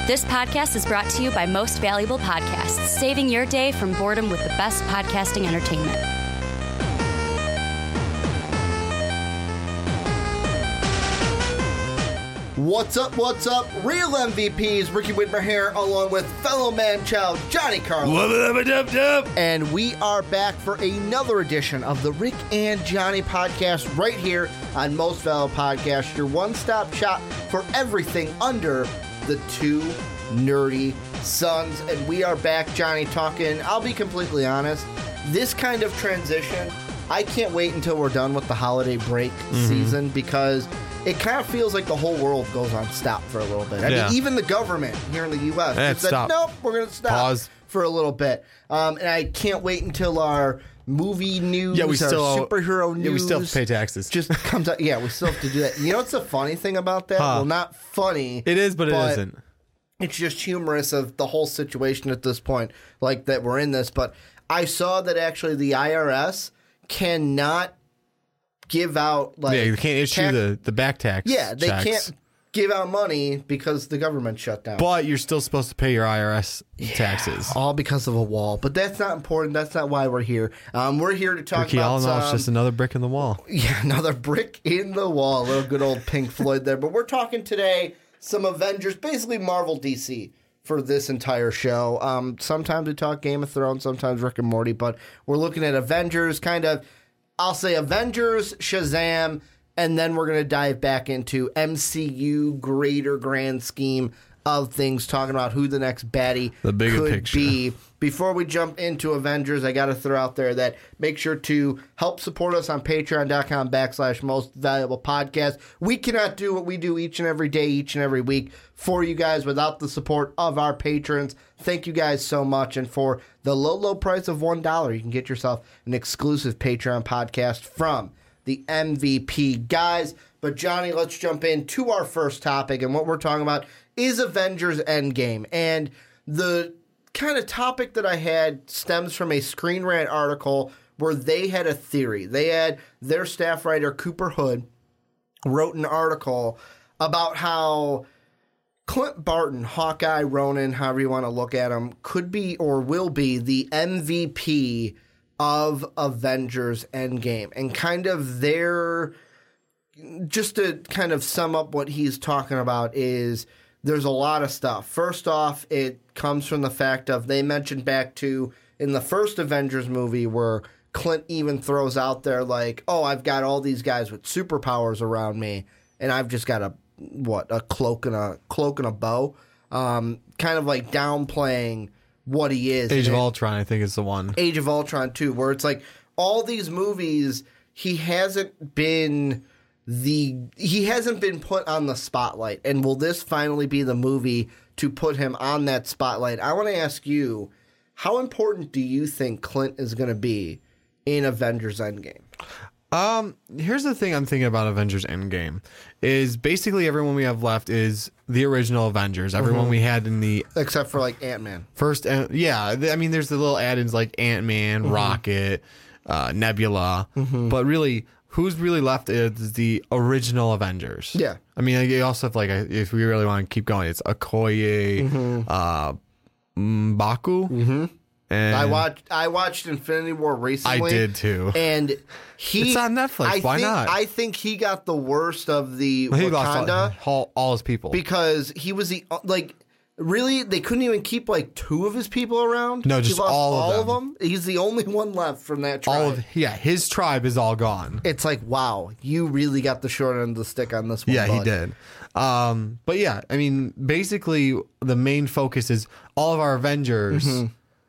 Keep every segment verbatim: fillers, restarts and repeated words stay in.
This podcast is brought to you by Most Valuable Podcasts, saving your day from boredom with the best podcasting entertainment. What's up, what's up? Real M V Ps, Ricky Whitmer here, along with fellow man child Johnny Carlo. And we are back for another edition of the Rick and Johnny podcast right here on Most Valuable Podcast, your one-stop shop for everything under the two nerdy sons. And we are back, Johnny, talking, I'll be completely honest, this kind of transition, I can't wait until we're done with the holiday break mm-hmm. season, because it kind of feels like the whole world goes on stop for a little bit. I yeah. mean, even the government here in the U S Eh, said, stop. nope, we're going to stop Pause. for a little bit. Um, and I can't wait until our movie news, Yeah, we our still superhero news. Yeah, we still have to pay taxes. Just comes out. Yeah, we still have to do that. You know what's the funny thing about that? Huh. Well, not funny. It is, but, but it isn't. It's just humorous of the whole situation at this point, like that we're in this. But I saw that actually the I R S cannot give out, like, yeah, you can't issue tax- the, the back tax. Yeah, they checks. can't give out money because the government shut down. But you're still supposed to pay your I R S Yeah, taxes. all because of a wall. But that's not important. That's not why we're here. Um, we're here to talk Ricky, about all in all, some, it's just another brick in the wall. yeah, another brick in the wall. A little good old Pink Floyd there. But we're talking today some Avengers, basically Marvel D C for this entire show. Um, sometimes we talk Game of Thrones, sometimes Rick and Morty, but we're looking at Avengers, kind of, I'll say Avengers, Shazam, and then we're going to dive back into M C U, greater grand scheme of things, talking about who the next baddie The bigger could picture. be. Before we jump into Avengers, I got to throw out there that make sure to help support us on patreon.com backslash most valuable podcast. We cannot do what we do each and every day, each and every week for you guys without the support of our patrons. Thank you guys so much. And for the low, low price of one dollar, you can get yourself an exclusive Patreon podcast from the M V P guys. But Johnny, let's jump into our first topic. And what we're talking about is Avengers Endgame. And the kind of topic that I had stems from a Screen Rant article where they had a theory. They had their staff writer, Cooper Hood, wrote an article about how Clint Barton, Hawkeye, Ronan, however you want to look at him, could be or will be the M V P of Avengers Endgame. And kind of their, just to kind of sum up what he's talking about is there's a lot of stuff. First off, it comes from the fact of they mentioned back to in the first Avengers movie where Clint even throws out there like, oh, I've got all these guys with superpowers around me and I've just got a, what, a cloak and a cloak and a bow. Um, kind of like downplaying what he is. Age of And it- Ultron, I think, is the one. Age of Ultron too, where it's like all these movies, he hasn't been the he hasn't been put on the spotlight. And will this finally be the movie to put him on that spotlight? I want to ask you, how important do you think Clint is going to be in Avengers Endgame? Um, here's the thing I'm thinking about Avengers Endgame is basically everyone we have left is the original Avengers. Everyone Mm-hmm. we had in the Except for like Ant-Man. first, uh, yeah. th- I mean, there's the little add-ins like Ant-Man, Mm-hmm. Rocket, uh, Nebula, but really, who's really left is the original Avengers. Yeah. I mean, you also have like a, if we really want to keep going, it's Okoye, Mm-hmm. uh, M'Baku. Mm-hmm. And I watched I watched Infinity War recently. I did too. And he It's on Netflix. I Why think, not? I think he got the worst of the He lost Wakanda. all, all, all his people. Because he was the, like, really, they couldn't even keep, like, two of his people around? No, He just lost all of of them. them? He's the only one left from that tribe. all of, yeah, his tribe is all gone. It's like, wow, you really got the short end of the stick on this one. Yeah, he bud. did. Um, but yeah, I mean, basically, the main focus is all of our Avengers Mm-hmm.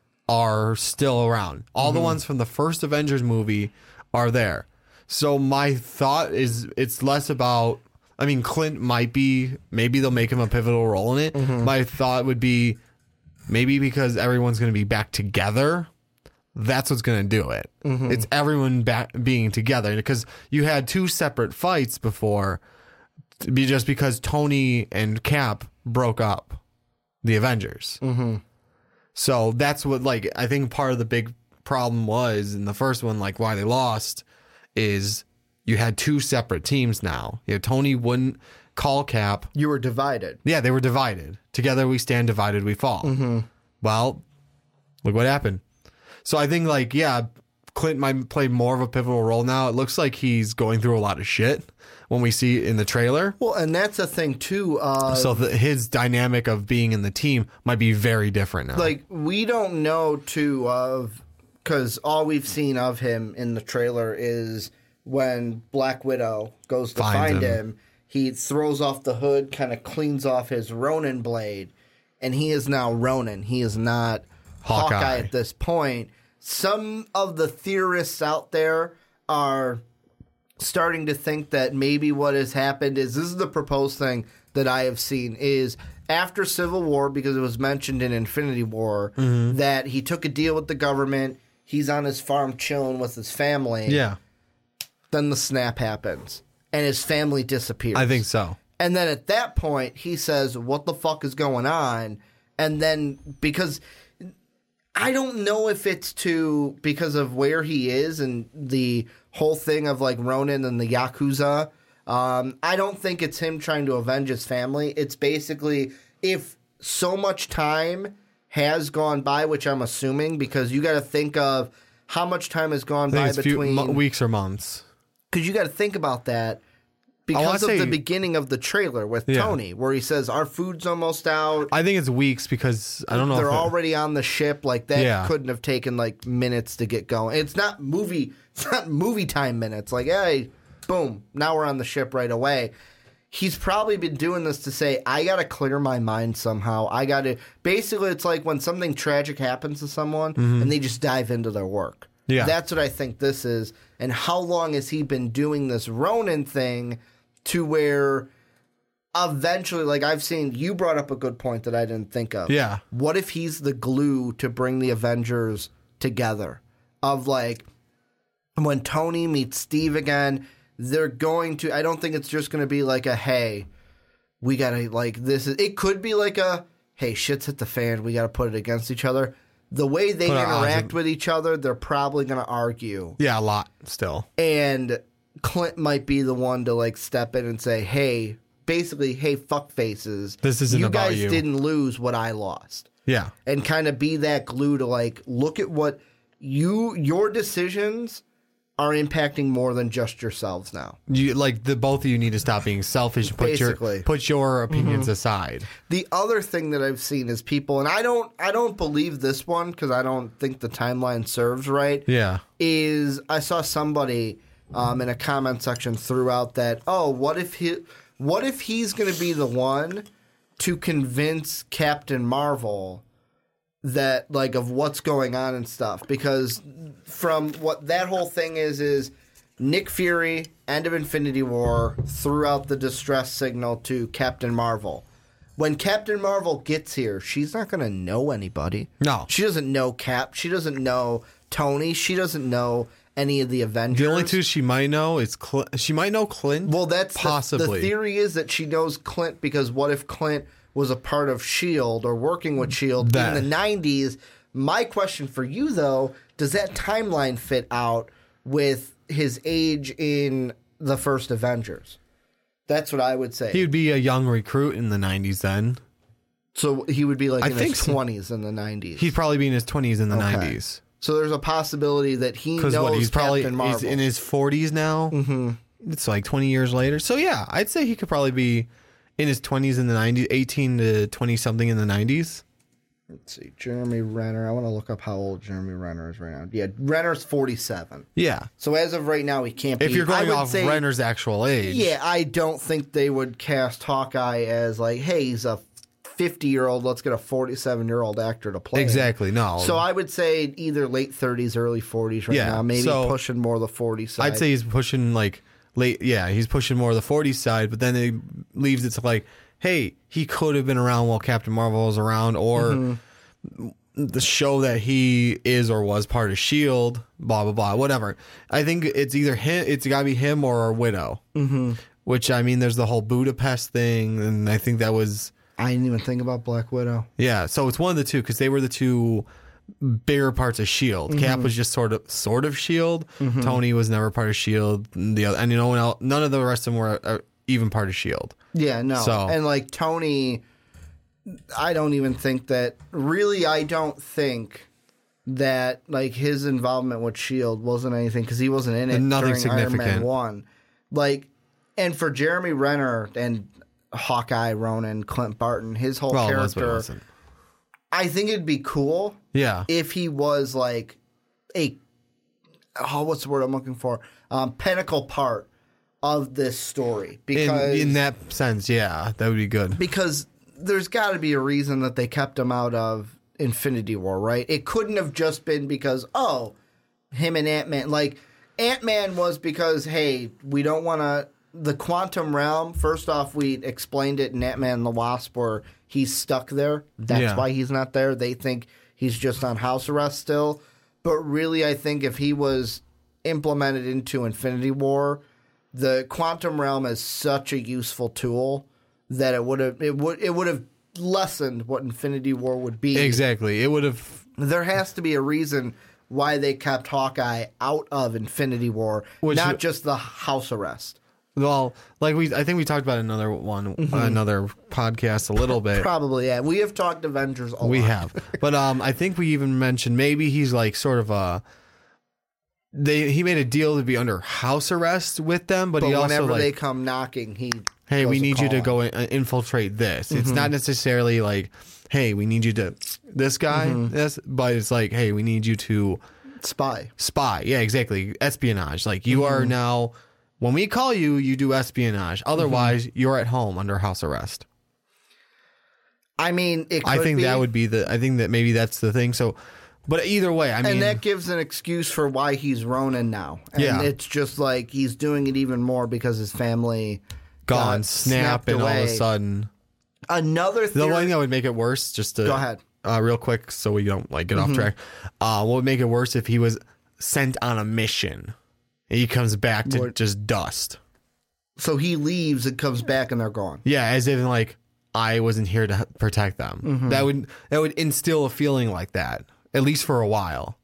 are still around. All the ones from the first Avengers movie are there. So my thought is it's less about, I mean, Clint might be, maybe they'll make him a pivotal role in it. Mm-hmm. My thought would be maybe because everyone's going to be back together, that's what's going to do it. Mm-hmm. It's everyone back being together, because you had two separate fights before, to be just because Tony and Cap broke up the Avengers. Mm-hmm. So that's what, like, I think part of the big problem was in the first one, like why they lost, is you had two separate teams now. You know, Tony wouldn't call Cap. You were divided. Yeah, they were divided. Together we stand, divided we fall. Mm-hmm. Well, look what happened. So I think, like, yeah, Clint might play more of a pivotal role now. It looks like he's going through a lot of shit when we see it in the trailer. Well, and that's a thing, too. Uh, so the, his dynamic of being in the team might be very different now. Like, we don't know, too, of... Because all we've seen of him in the trailer is when Black Widow goes to Finds find him. him, he throws off the hood, kind of cleans off his Ronin blade, and he is now Ronin. He is not Hawkeye, Hawkeye at this point. Some of the theorists out there are starting to think that maybe what has happened is, this is the proposed thing that I have seen, is after Civil War, because it was mentioned in Infinity War, mm-hmm. that he took a deal with the government. He's on his farm chilling with his family. Yeah. Then the snap happens. And his family disappears. I think so. And then at that point, he says, what the fuck is going on? And then, because I don't know if it's to, because of where he is and the whole thing of like Ronin and the Yakuza. Um, I don't think it's him trying to avenge his family. It's basically, if so much time has gone by, which I'm assuming, because you got to think of how much time has gone by between few, weeks or months. Because you got to think about that because of say, the beginning of the trailer with yeah. Tony, where he says our food's almost out. I think it's weeks because I don't know. They're if it, already on the ship. Like that yeah. couldn't have taken like minutes to get going. It's not movie. It's not movie time minutes. Like hey, boom, now we're on the ship right away. He's probably been doing this to say, I got to clear my mind somehow. I got to... Basically, it's like when something tragic happens to someone mm-hmm. and they just dive into their work. Yeah. That's what I think this is. And how long has he been doing this Ronin thing to where eventually... Like, I've seen... You brought up a good point that I didn't think of. Yeah. What if he's the glue to bring the Avengers together? Of, like, when Tony meets Steve again... They're going to... I don't think it's just going to be like a, hey, we got to, like, this is... It could be like a, hey, shit's hit the fan. We got to put it against each other. The way they Put interact with each other, they're probably going to argue. Yeah, a lot still. And Clint might be the one to, like, step in and say, hey, basically, hey, fuck faces. This isn't you about guys you. didn't lose what I lost. Yeah. And kind of be that glue to, like, look at what you... Your decisions... are impacting more than just yourselves now. You like the both of you need to stop being selfish and put Basically. your put your opinions Mm-hmm. aside. The other thing that I've seen is people, and I don't I don't believe this one because I don't think the timeline serves right. Yeah. Is I saw somebody um, in a comment section threw out that, oh, what if he what if he's going to be the one to convince Captain Marvel that, like, of what's going on and stuff, because from what that whole thing is, is Nick Fury, end of Infinity War, threw out the distress signal to Captain Marvel. When Captain Marvel gets here, she's not going to know anybody. No. She doesn't know Cap. She doesn't know Tony. She doesn't know any of the Avengers. The only two she might know is Cl- she might know Clint. Well, that's possibly. The, the theory is that she knows Clint because what if Clint was a part of S H I E L D or working with S H I E L D that. in the nineties. My question for you, though, does that timeline fit out with his age in the first Avengers? That's what I would say. He would be a young recruit in the nineties then. So he would be like I in think his so. twenties in the nineties. He'd probably be in his twenties in the Okay. nineties. So there's a possibility that he knows Because what, he's probably Captain Marvel. he's in his forties now. Mm-hmm. It's like twenty years later. So yeah, I'd say he could probably be in his twenties in the nineties, eighteen to twenty something in the nineties. Let's see, Jeremy Renner. I want to look up how old Jeremy Renner is right now. Yeah, Renner's forty-seven. Yeah. So as of right now, he can't be. If you're I going would off say, Renner's actual age. Yeah, I don't think they would cast Hawkeye as like, hey, he's a fifty-year-old. Let's get a forty-seven-year-old actor to play him. Exactly, no. So I would say either late thirties, early forties right Yeah, now. Maybe so pushing more the forty side. I'd say he's pushing like late. Yeah, he's pushing more the forties side, but then it leaves it to like, hey, he could have been around while Captain Marvel was around, or mm-hmm. the show that he is or was part of S H I E L D, blah, blah, blah, whatever. I think it's either him, it's got to be him or Widow, mm-hmm. which, I mean, there's the whole Budapest thing, and I think that was... I didn't even think about Black Widow. Yeah, so it's one of the two, because they were the two bigger parts of S H I E L D. Mm-hmm. Cap was just sort of sort of S H I E L D. Mm-hmm. Tony was never part of S H I E L D. And, the other, and you know, none of the rest of them were uh, even part of S H I E L D. Yeah, no. So- And like Tony, I don't even think that, really, I don't think that like his involvement with S H I E L D wasn't anything because he wasn't in it Nothing during Iron Man significant. one. Like, and for Jeremy Renner and Hawkeye, Ronan, Clint Barton, his whole Well, it was, but it character, wasn't. I think it'd be cool Yeah. if he was like a, oh, what's the word I'm looking for? Um, pinnacle part of this story. In, Because in that sense, yeah, that would be good. because there's got to be a reason that they kept him out of Infinity War, right? It couldn't have just been because, oh, him and Ant-Man. Like, Ant-Man was because, hey, we don't want to... The quantum realm, first off, we explained it in Ant-Man and the Wasp where he's stuck there. That's Yeah. why he's not there. They think he's just on house arrest still. But really, I think if he was implemented into Infinity War, the quantum realm is such a useful tool that it would have it would it would have lessened what Infinity War would be. Exactly. It would have. There has to be a reason why they kept Hawkeye out of Infinity War, Which- not just the house arrest. Well, like we, I think we talked about another one, Mm-hmm. another podcast a little bit. Probably, yeah. We have talked Avengers a We lot. have, but um, I think we even mentioned maybe he's like sort of a. They he made a deal to be under house arrest with them, but, But he also whenever like, they come knocking, he hey, goes we to need you to call go him. in, uh, infiltrate this. It's not necessarily like, hey, we need you to this guy, this, but it's like, hey, we need you to spy. spy. Yeah, exactly, espionage. Like you are now. When we call you, you do espionage. Otherwise, you're at home under house arrest. I mean, it could I think be, that would be the. I think that maybe that's the thing. So, but either way, I mean, and that gives an excuse for why he's Ronin now. And Yeah. it's just like he's doing it even more because his family gone, got snap, snapped and all of a away. sudden, Another the theory. one thing that would make it worse, just to Go ahead. uh, real quick, so we don't like get off track. Uh, what would make it worse if he was sent on a mission? And he comes back to What? just dust. So he leaves and comes back, and they're gone. Yeah, as if like I wasn't here to protect them. Mm-hmm. That would that would instill a feeling like that, at least for a while,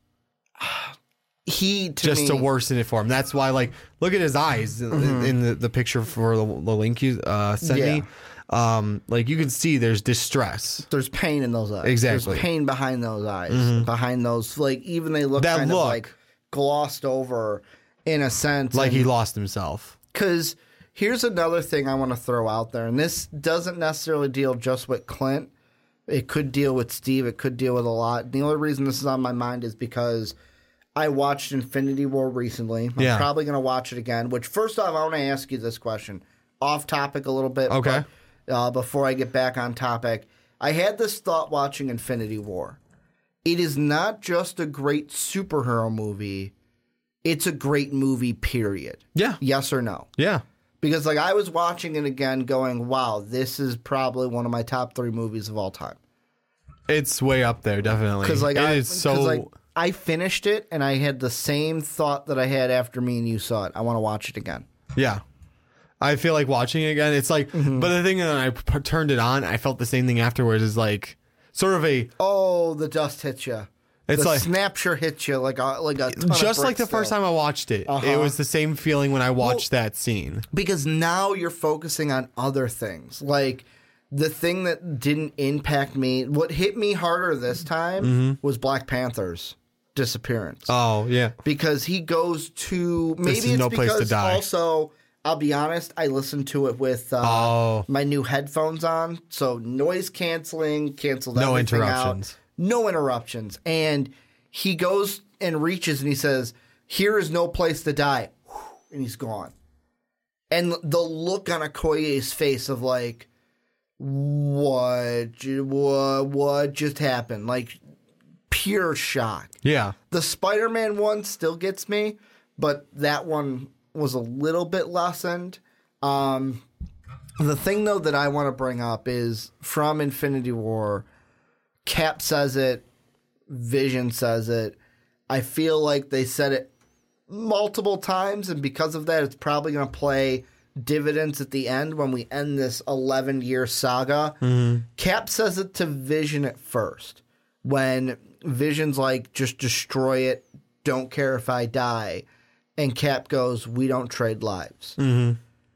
He to just me, to worsen it for him. That's why, like, look at his eyes in, in the, the picture for the, the link you uh, sent Yeah. me. Um, like you can see, there's distress. There's pain in those eyes. Exactly. There's pain behind those eyes. Behind those, like even they look That kind look. of like glossed over in a sense. Like and- he lost himself. Because here's another thing I want to throw out there, and this doesn't necessarily deal just with Clint. It could deal with Steve. It could deal with a lot. The only reason this is on my mind is because I watched Infinity War recently. I'm Yeah. probably going to watch it again. Which, first off, I want to ask you this question. Off topic a little bit. Okay. But, uh, before I get back on topic, I had this thought watching Infinity War. It is not just a great superhero movie. It's a great movie, period. Yeah. Yes or no? Yeah. Because like I was watching it again going, wow, this is probably one of my top three movies of all time. It's way up there, definitely. Because like, It I, is 'cause, so. like I finished it and I had the same thought that I had after me and you saw it. I want to watch it again. Yeah. I feel like watching it again. It's like, Mm-hmm. but the thing that I p- turned it on, I felt the same thing afterwards. Is like sort of a Oh, the dust hits you. It's the like- snapshot hits you like a like a ton of just like the bricks first still. time I watched it. It Uh-huh. was the same feeling when I watched that scene. Because now you're focusing on other things. Like the thing that didn't impact me, what hit me harder this time was Black Panther's disappearance. Oh yeah, Because he goes to maybe is it's no place because to die. also I'll be honest, I listened to it with uh, Oh. my new headphones on, so noise canceling, canceled No everything interruptions. out. No interruptions. And he goes and reaches and he says, "Here is no place to die," and he's gone. And the look on Okoye's face of like, what, ju- what, what just happened? Like pure shock. yeah. The Spider-Man one still gets me, but that one was a little bit lessened. Um, the thing, though, that I want to bring up is from Infinity War, Cap says it, Vision says it. I feel like they said it multiple times, and because of that, it's probably going to play dividends at the end when we end this eleven-year saga. Cap says it to Vision at first, when Vision's like, just destroy it, don't care if I die. And Cap goes, we don't trade lives. Mm-hmm.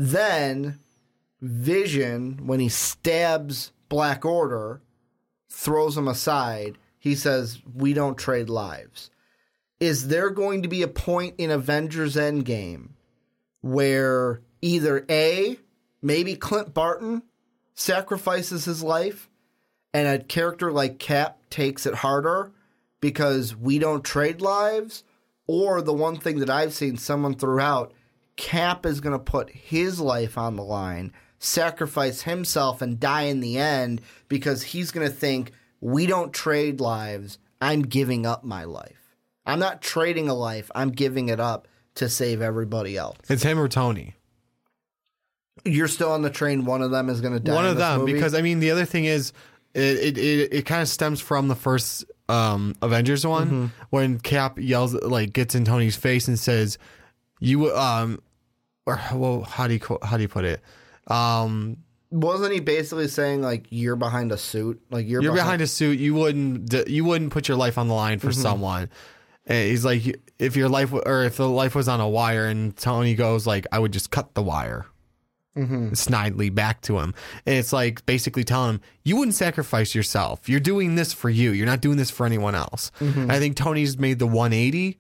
Then Vision, when he stabs Black Order, throws him aside. He says, we don't trade lives. Is there going to be a point in Avengers Endgame where either A, maybe Clint Barton sacrifices his life and a character like Cap takes it harder because we don't trade lives? Or the one thing that I've seen someone threw out, Cap is going to put his life on the line, sacrifice himself and die in the end because he's going to think, we don't trade lives. I'm giving up my life. I'm not trading a life. I'm giving it up to save everybody else. It's him or Tony. You're still on the train. One of them is going to die. One in of this them, movie? because I mean, the other thing is, it it, it, it kind of stems from the first um, Avengers one Mm-hmm. when Cap yells, like, gets in Tony's face and says, "You um, or well, how do you co- how do you put it? Um, Wasn't he basically saying, like, you're behind a suit? Like you're, you're behind, behind a suit. You wouldn't d- you wouldn't put your life on the line for Mm-hmm. someone." And he's like, if your life w- or if the life was on a wire, and Tony goes like, I would just cut the wire. Mm-hmm. Snidely back to him, and it's like basically telling him, you wouldn't sacrifice yourself. You're doing this for you. You're not doing this for anyone else. Mm-hmm. I think Tony's made the one eighty,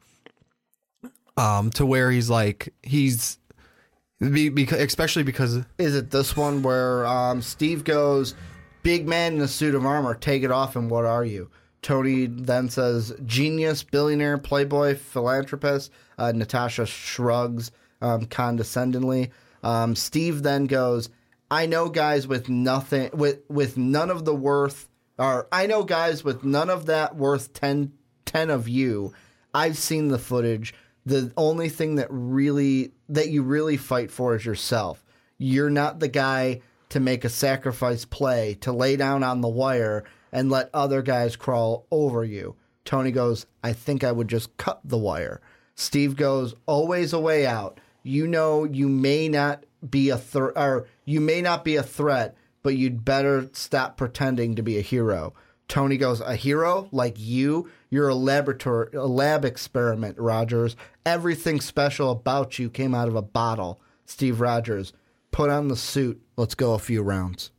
um, to where he's like he's, be, because especially because Is it this one where um, Steve goes, big man in a suit of armor, take it off, and what are you? Tony then says, genius, billionaire, playboy, philanthropist. Uh, Natasha shrugs um, condescendingly. Um, Steve then goes, I know guys with nothing, with, with none of the worth, or I know guys with none of that worth ten, ten of you. I've seen the footage. The only thing that really, that you really fight for is yourself. You're not the guy to make a sacrifice play, to lay down on the wire and let other guys crawl over you. Tony goes, I think I would just cut the wire. Steve goes, always a way out. You know you may not be a threat, or you may not be a threat, but you'd better stop pretending to be a hero. Tony goes, a hero? Like you? You're a laboratory, a lab experiment, Rogers. Everything special about you came out of a bottle. Steve Rogers, put on the suit. Let's go a few rounds.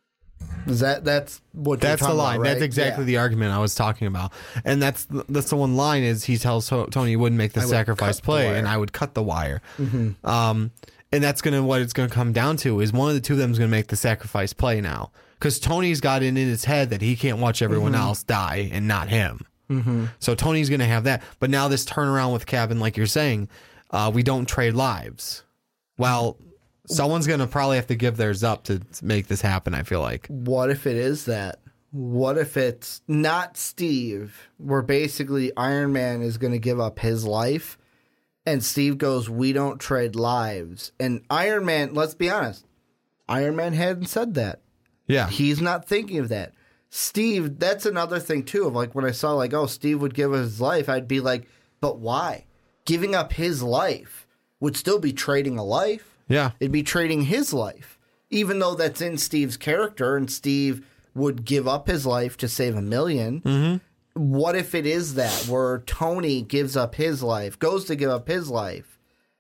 Is that that's what that's you're the talking line. about, right? That's exactly Yeah. the argument I was talking about, and that's the, that's the one line is he tells to- Tony he wouldn't make the I would sacrifice cut the play, wire. and I would cut the wire. Mm-hmm. Um, and that's gonna what it's gonna come down to is one of the two of them is gonna make the sacrifice play now, because Tony's got it in his head that he can't watch everyone Mm-hmm. else die and not him. Mm-hmm. So Tony's gonna have that. But now this turnaround with Cabin, like you're saying, uh, we don't trade lives. Well, someone's gonna probably have to give theirs up to make this happen. I feel like. What if it is that? What if it's not Steve, where basically Iron Man is going to give up his life, and Steve goes, we don't trade lives. And Iron Man, let's be honest, Iron Man hadn't said that. Yeah. He's not thinking of that. Steve, that's another thing too, of like when I saw like, oh, Steve would give his life, I'd be like, but why? Giving up his life would still be trading a life. Yeah. It'd be trading his life, even though that's in Steve's character, and Steve would give up his life to save a million. Mm-hmm. What if it is that where Tony gives up his life, goes to give up his life,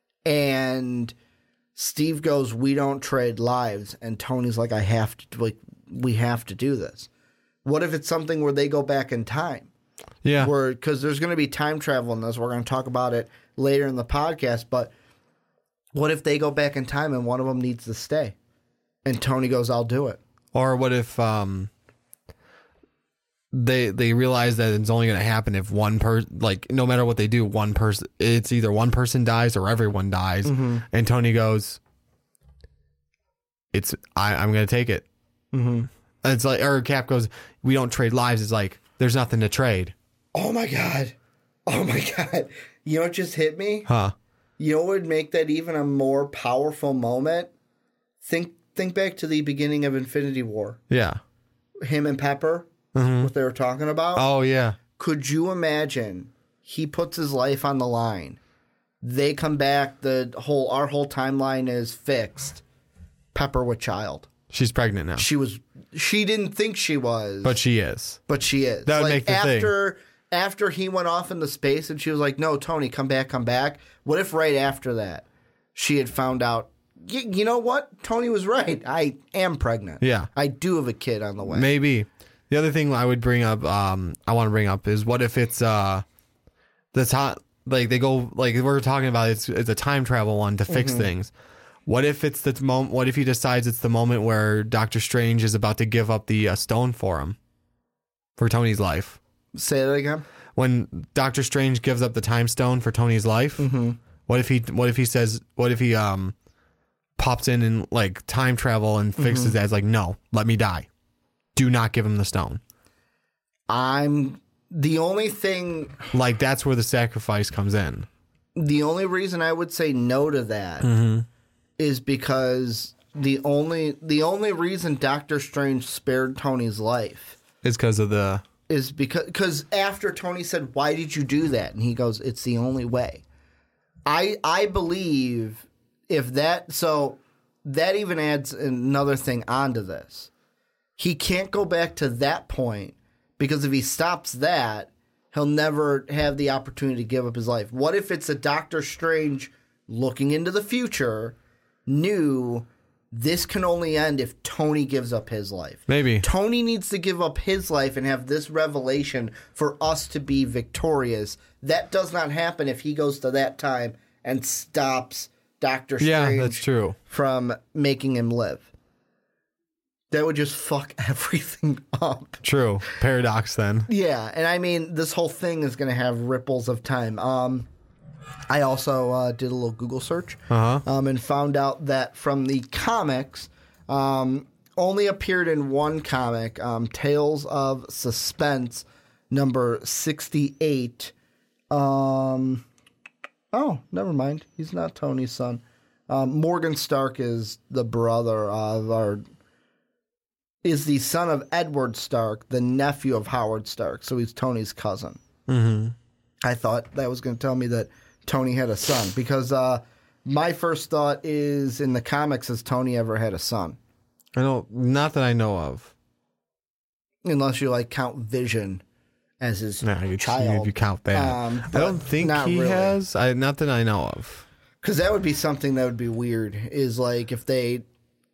and Steve goes, we don't trade lives, and Tony's like, I have to, like, we have to do this. What if it's something where they go back in time? Yeah. Where, because there's going to be time travel in this. We're going to talk about it later in the podcast, but what if they go back in time and one of them needs to stay? And Tony goes, I'll do it. Or what if um, they they realize that it's only going to happen if one person, like, no matter what they do, one person, it's either one person dies or everyone dies. Mm-hmm. And Tony goes, "It's I, I'm going to take it." Mm-hmm. And it's like, or Cap goes, "We don't trade lives." It's like there's nothing to trade. Oh my God. Oh my God. You know what just hit me? Huh? You know what would make that even a more powerful moment? Think think back to the beginning of Infinity War. Yeah. Him and Pepper, Mm-hmm. what they were talking about. Oh yeah. Could you imagine he puts his life on the line? They come back, the whole our whole timeline is fixed. Pepper with child. She's pregnant now, She was she didn't think she was. but she is. But she is. That would like make the after thing. After he went off into space and she was like, no, Tony, come back, come back. What if right after that she had found out y- you know what? Tony was right. I am pregnant. Yeah. I do have a kid on the way. Maybe. The other thing I would bring up, um, I want to bring up is what if it's uh, the time, like they go, like we we're talking about, it's it's a time travel one to fix mm-hmm. things. What if it's the moment? What if he decides it's the moment where Doctor Strange is about to give up the uh, stone for him, for Tony's life? Say that again. When Doctor Strange gives up the time stone for Tony's life, mm-hmm. what if he? What if he says? What if he um, pops in and like time travel and fixes mm-hmm. that? It's like, no, let me die. Do not give him the stone. I'm the only thing. Like that's where the sacrifice comes in. The only reason I would say no to that mm-hmm. is because the only the only reason Doctor Strange spared Tony's life is because of the is because because after Tony said, "Why did you do that?" and he goes, "It's the only way." I I believe if that so that even adds another thing onto this. He can't go back to that point because if he stops that, he'll never have the opportunity to give up his life. What if it's a Doctor Strange looking into the future, knew this can only end if Tony gives up his life? Maybe. Tony needs to give up his life and have this revelation for us to be victorious. That does not happen if he goes to that time and stops Doctor Strange yeah, that's true. from making him live. That would just fuck everything up. True. Paradox then. Yeah, and I mean, this whole thing is going to have ripples of time. Um, I also uh, did a little Google search uh-huh. um, and found out that from the comics, um, only appeared in one comic, um, Tales of Suspense, number sixty-eight. Um, oh, never mind. He's not Tony's son. Um, Morgan Stark is the brother of our... is the son of Edward Stark, the nephew of Howard Stark. So he's Tony's cousin. Mm-hmm. I thought that was going to tell me that Tony had a son because uh, my first thought is in the comics, has Tony ever had a son? I don't, not that I know of. Unless you like count Vision as his nah, you, child. If you count that. Um, I don't think he really. has. I, not that I know of. Because that would be something that would be weird, is like if they...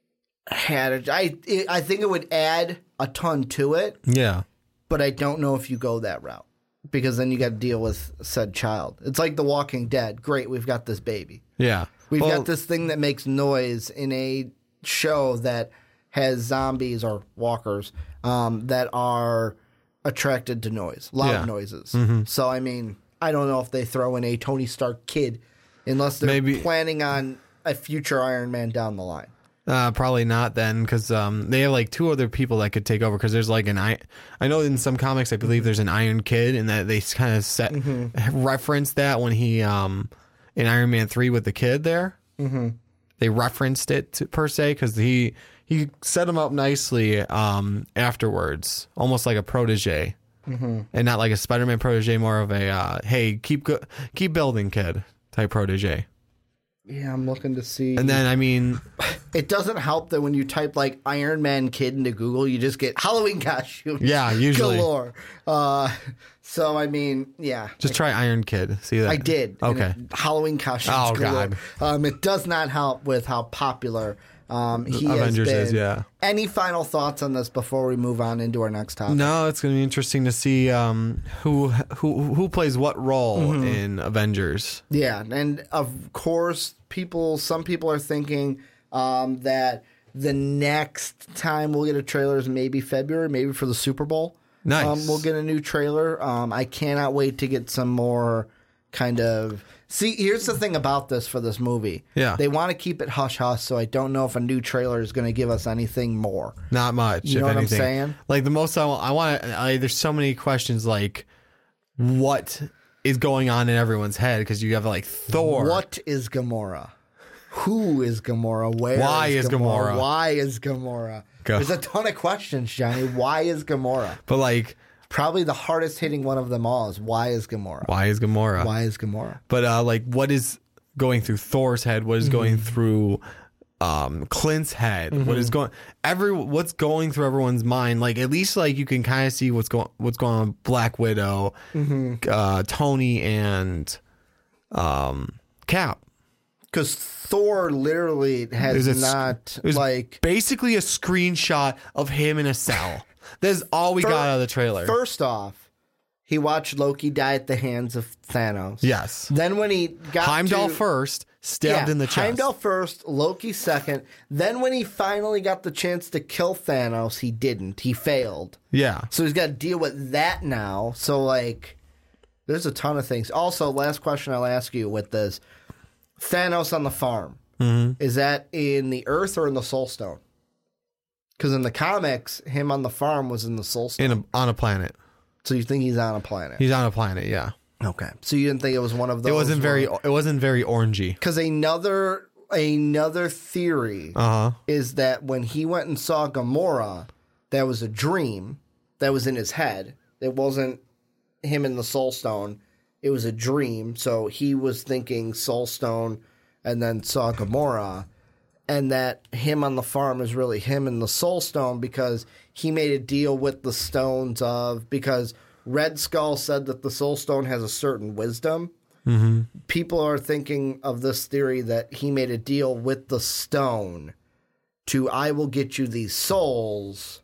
had it. I it, I think it would add a ton to it. Yeah. But I don't know if you go that route because then you got to deal with said child. It's like The Walking Dead. Great, we've got this baby. Yeah. We've well, got this thing that makes noise in a show that has zombies or walkers um, that are attracted to noise, loud yeah. noises. Mm-hmm. So, I mean, I don't know if they throw in a Tony Stark kid unless they're Maybe. planning on a future Iron Man down the line. Uh, probably not then, because um, they have like two other people that could take over. Because there's like an I, I know in some comics I believe there's an Iron Kid, and that they kind of set mm-hmm. referenced that when he um in Iron Man three with the kid there. Mm-hmm. They referenced it to, per se because he he set him up nicely um afterwards, almost like a protege, mm-hmm. and not like a Spider-Man protege, more of a uh, hey keep go- keep building kid type protege. Yeah, I'm looking to see. And then, I mean... It doesn't help that when you type, like, Iron Man kid into Google, you just get Halloween costumes. Yeah, usually. Galore. Uh, so, I mean, yeah. Just try Iron Kid. See that? I did. Okay. It, Halloween costumes Oh, galore. God. Um, it does not help with how popular um, he Avengers has been. is, yeah. Any final thoughts on this before we move on into our next topic? No, it's going to be interesting to see um, who who who plays what role mm-hmm. in Avengers. Yeah, and of course, people. Some people are thinking um, that the next time we'll get a trailer is maybe February, maybe for the Super Bowl. Nice. Um, we'll get a new trailer. Um, I cannot wait to get some more kind of... See, here's the thing about this for this movie. Yeah. They want to keep it hush-hush, so I don't know if a new trailer is going to give us anything more. Not much, You if know what anything. I'm saying? Like, the most I want... I want to, I, there's so many questions, like, what is going on in everyone's head? Because you have, like, Thor. What is Gamora? Who is Gamora? Where Why is is Gamora? Gamora? Why is Gamora? Go. There's a ton of questions, Johnny. Why is Gamora? But, like... Probably the hardest hitting one of them all is why is Gamora? Why is Gamora? Why is Gamora? But uh, like, what is going through Thor's head? What is mm-hmm. going through um, Clint's head? Mm-hmm. What is going every? What's going through everyone's mind? Like, at least like you can kind of see what's going what's going on with Black Widow, mm-hmm. uh, Tony, and um, Cap. Because Thor literally has It was a- not, it was like... basically a screenshot of him in a cell. That's all we Fir- got out of the trailer. First off, he watched Loki die at the hands of Thanos. yes. Then when he got Heimdall to... first, stabbed yeah, in the chest. Heimdall first, Loki second. Then when he finally got the chance to kill Thanos, he didn't. He failed. Yeah. So he's got to deal with that now. So, like, there's a ton of things. Also, last question I'll ask you with this. Thanos on the farm. Mm-hmm. Is that in the Earth or in the Soul Stone? Because in the comics, him on the farm was in the Soul Stone. In a, on a planet. So you think he's on a planet? He's on a planet, yeah. Okay. So you didn't think it was one of those? It wasn't very where- it wasn't very orangey. Because another another theory Uh-huh. is that when he went and saw Gamora, that was a dream that was in his head. It wasn't him in the Soul Stone. It was a dream. So he was thinking Soul Stone and then saw Gamora. And that him on the farm is really him in the Soul Stone because he made a deal with the stones of... Because Red Skull said that the Soul Stone has a certain wisdom. Mm-hmm. People are thinking of this theory that he made a deal with the stone to, I will get you these souls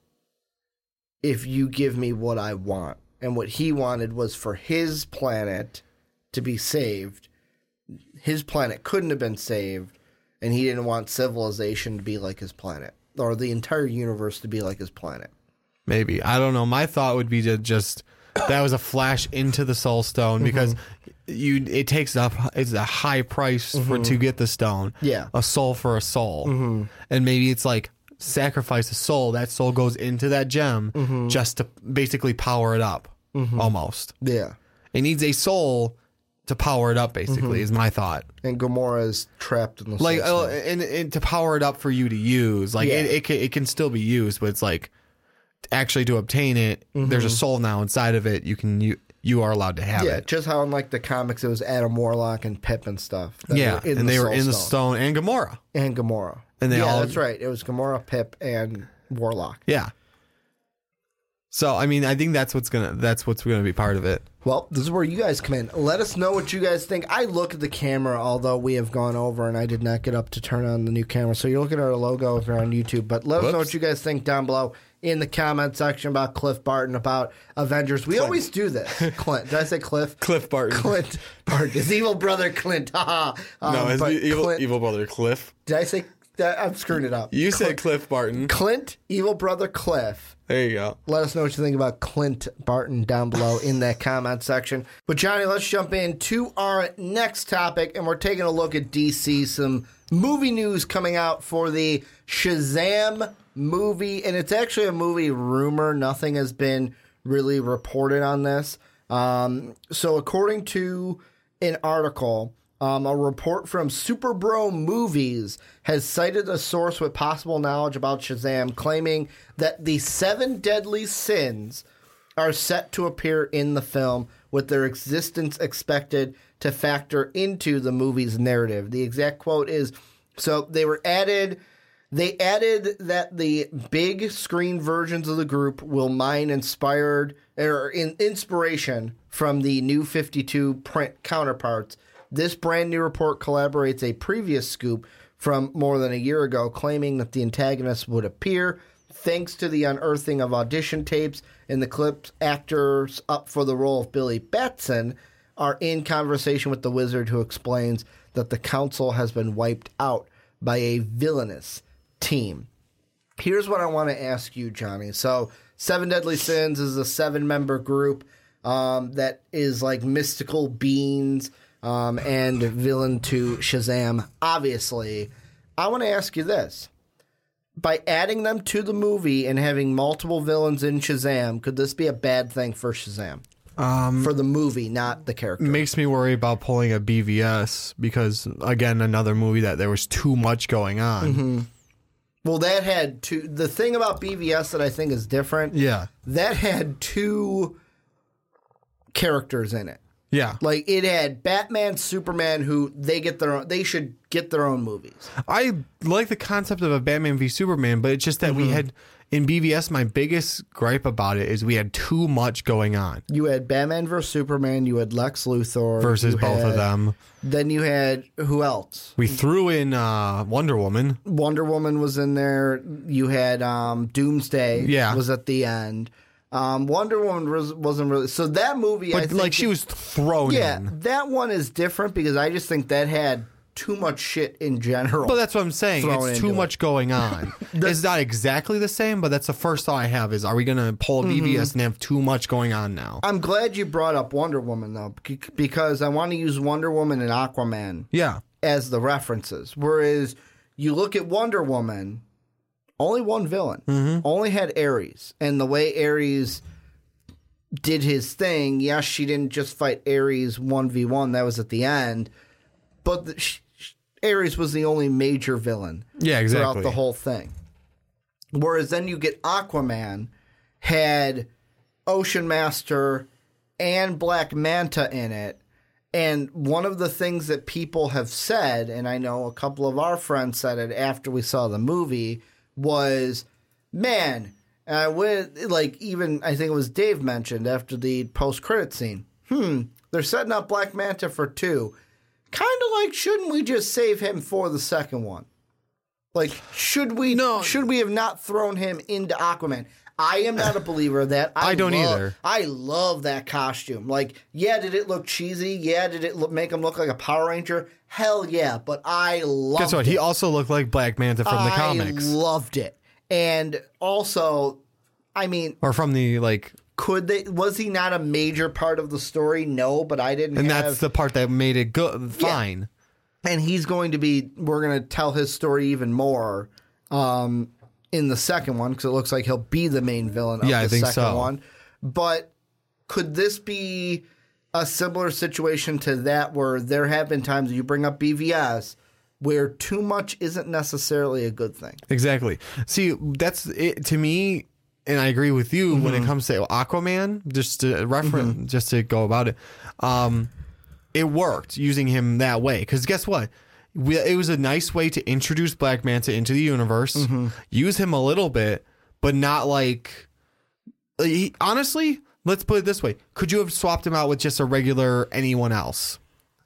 if you give me what I want. And what he wanted was for his planet to be saved. His planet couldn't have been saved, and he didn't want civilization to be like his planet, or the entire universe to be like his planet. Maybe. I don't know. My thought would be to just that was a flash into the Soul Stone because you it takes up it's a high price for to get the stone. Yeah. A soul for a soul. And maybe it's like sacrifice a soul. That soul goes into that gem just to basically power it up. Almost. Yeah. It needs a soul to power it up, basically, is my thought. And Gamora is trapped in the Like, Soul uh, Stone. and, and to power it up for you to use. Like, Yeah. it, it, can, it can still be used, but it's like, actually to obtain it, there's a soul now inside of it. You can you, you are allowed to have Yeah, it. just how in like the comics it was Adam Warlock and Pip and stuff. that Yeah, were in and the they were Soul in the Stone. stone and Gamora. And Gamora. And they yeah, all- that's right. It was Gamora, Pip, and Warlock. Yeah. So I mean, I think that's what's gonna that's what's gonna be part of it. Well, this is where you guys come in. Let us know what you guys think. I look at the camera, although we have gone over and I did not get up to turn on the new camera. So you're looking at our logo if you're on YouTube. But let us know Whoops. what you guys think down below in the comment section about Cliff Barton, about Avengers. We always do this. Clint. Did I say Cliff? Cliff Barton. Clint Barton. His evil brother Clint. Haha. Um, No, his but evil, Clint- evil brother Cliff. Did I say that? I'm screwing it up. You said Cliff Barton. Clint, evil brother Cliff. There you go. Let us know what you think about Clint Barton down below in that comment section. But Johnny, let's jump into our next topic, and we're taking a look at D C. Some movie news coming out for the Shazam movie, and it's actually a movie rumor. Nothing has been really reported on this. Um, so according to an article, Um, a report from Super Bro Movies has cited a source with possible knowledge about Shazam, claiming that the seven deadly sins are set to appear in the film, with their existence expected to factor into the movie's narrative. The exact quote is, so they were added... They added that the big screen versions of the group will mine inspired or in inspiration from the New fifty-two print counterparts. This brand new report collaborates a previous scoop from more than a year ago, claiming that the antagonist would appear thanks to the unearthing of audition tapes. In the clips, actors up for the role of Billy Batson are in conversation with the wizard, who explains that the council has been wiped out by a villainous team. Here's what I want to ask you, Johnny. So, Seven Deadly Sins is a seven-member group um, that is like mystical beings um, and villain to Shazam, obviously. I want to ask you this. By adding them to the movie and having multiple villains in Shazam, could this be a bad thing for Shazam? Um, for the movie, not the character. Makes me worry about pulling a B V S because, again, another movie that there was too much going on. Mm-hmm. Well, that had two. The thing about B V S that I think is different, Yeah. that had two characters in it. Yeah. Like, it had Batman, Superman, who they get their own, they should get their own movies. I like the concept of a Batman v Superman, but it's just that mm-hmm. we had in B V S. My biggest gripe about it is we had too much going on. You had Batman versus Superman. You had Lex Luthor versus both had, of them. Then you had who else? We threw in uh, Wonder Woman. Wonder Woman was in there. You had um, Doomsday. Yeah. was at the end. Um, Wonder Woman was, wasn't really so that movie. But I think like she it, was thrown yeah, in. Yeah, that one is different because I just think that had too much shit in general. But that's what I'm saying. It's too much it. going on. the, it's not exactly the same, but that's the first thought I have is, are we going to pull a B V S mm-hmm. and have too much going on now? I'm glad you brought up Wonder Woman, though, because I want to use Wonder Woman and Aquaman yeah. as the references. Whereas you look at Wonder Woman, only one villain. Mm-hmm. Only had Ares. And the way Ares did his thing, yes, she didn't just fight Ares one v one. That was at the end. But the, she, Ares was the only major villain yeah, exactly. throughout the whole thing. Whereas then you get Aquaman, had Ocean Master and Black Manta in it. And one of the things that people have said, and I know a couple of our friends said it after we saw the movie, was, man, uh, with, like even I think it was Dave mentioned after the post-credit scene, hmm, they're setting up Black Manta for two. Kind of like, shouldn't we just save him for the second one? Like, should we no. should we have not thrown him into Aquaman? I am not a believer of that. I, I don't love, either. I love that costume. Like, yeah, did it look cheesy? Yeah, did it look, make him look like a Power Ranger? Hell yeah, but I loved it. Guess what? It. He also looked like Black Manta from I the comics. I loved it. And also, I mean... Or from the, like... Could they? Was he not a major part of the story? No, but I didn't. And have, that's the part that made it good. Fine. Yeah. And he's going to be. We're going to tell his story even more um, in the second one because it looks like he'll be the main villain of yeah, the I think second so. one. But could this be a similar situation to that, where there have been times you bring up B V S where too much isn't necessarily a good thing? Exactly. See, that's it to me. And I agree with you mm-hmm. when it comes to Aquaman, just to reference, mm-hmm. just to go about it. Um, it worked using him that way. Because guess what? We, it was a nice way to introduce Black Manta into the universe, mm-hmm. use him a little bit, but not like... He, honestly, let's put it this way. Could you have swapped him out with just a regular anyone else?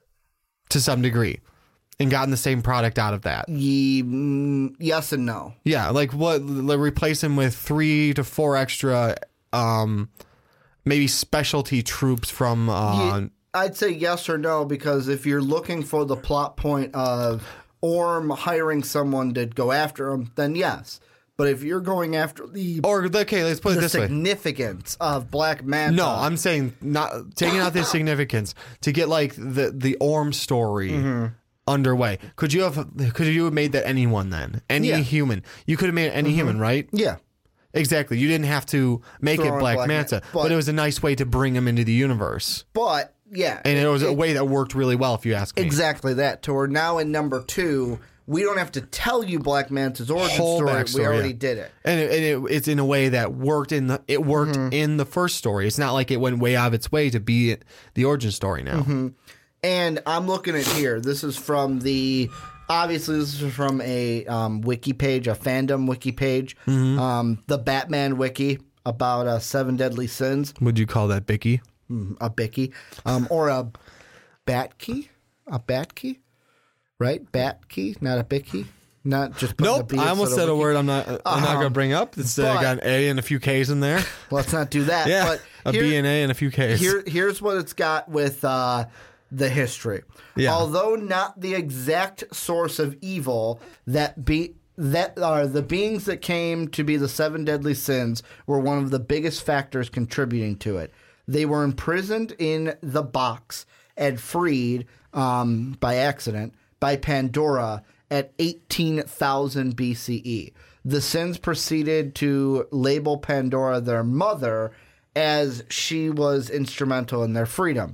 To some degree. And gotten the same product out of that? Ye, mm, yes and no. Yeah, like what? Like replace him with three to four extra, um, maybe specialty troops from. Uh, Ye, I'd say yes or no, because if you're looking for the plot point of Orm hiring someone to go after him, then yes. But if you're going after the or okay, let's put it the this way: significance of Black Manta. No, I'm saying not taking out the significance to get like the the Orm story. Mm-hmm. Underway. Could you have could you have made that anyone then? Any yeah. human. You could have made it any mm-hmm. human, right? Yeah. Exactly. You didn't have to make Throw it Black, Black Manta, Man- but, but it was a nice way to bring him into the universe. But yeah. And it, it was it, a way that worked really well, if you ask me. Exactly that. To where now in number two, we don't have to tell you Black Manta's origin Whole story. Backstory, we already yeah. did it. And, it, and it, it's in a way that worked in the it worked mm-hmm. in the first story. It's not like it went way out of its way to be it, the origin story now. Mm-hmm. And I'm looking at here. This is from the, obviously this is from a um, wiki page, a fandom wiki page, mm-hmm. um, the Batman wiki about uh, Seven Deadly Sins. Would you call that Bicky? Mm, a Bicky. Um, or a Bat key? A Bat key? Right? Bat key, not a Bicky? Not just nope. I almost said a, a word I'm not. I'm um, not going to bring up. It's uh, got an A and a few K's in there. Let's not do that. yeah, but a here, B and A and a few K's. Here, here's what it's got with uh, the history. Yeah. Although not the exact source of evil, that be that are the beings that came to be the seven deadly sins were one of the biggest factors contributing to it. They were imprisoned in the box and freed um, by accident by Pandora at eighteen thousand B C E. The sins proceeded to label Pandora their mother, as she was instrumental in their freedom.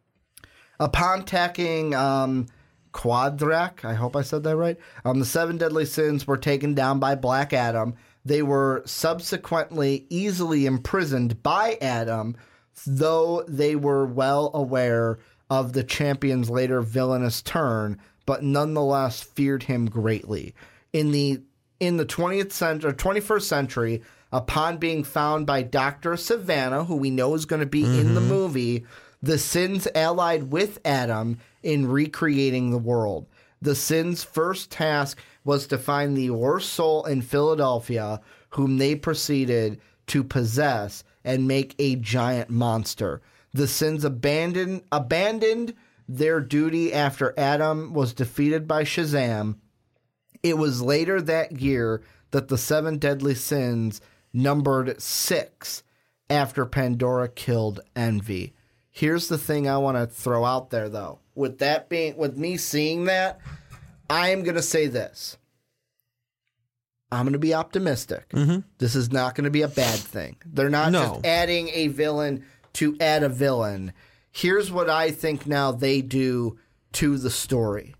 Upon attacking um, Quadrak, I hope I said that right, um, the seven deadly sins were taken down by Black Adam. They were subsequently easily imprisoned by Adam though they were well aware of the champion's later villainous turn, but nonetheless feared him greatly. In the in the twentieth century, twenty-first century, upon being found by Doctor Savannah, who we know is going to be mm-hmm. in the movie, the Sins allied with Adam in recreating the world. The Sins' first task was to find the worst soul in Philadelphia, whom they proceeded to possess and make a giant monster. The Sins abandoned abandoned their duty after Adam was defeated by Shazam. It was later that year that the seven deadly sins numbered six after Pandora killed Envy. Here's the thing I want to throw out there, though. With that being, with me seeing that, I am going to say this. I'm going to be optimistic. Mm-hmm. This is not going to be a bad thing. They're not no. just adding a villain to add a villain. Here's what I think now they do to the story.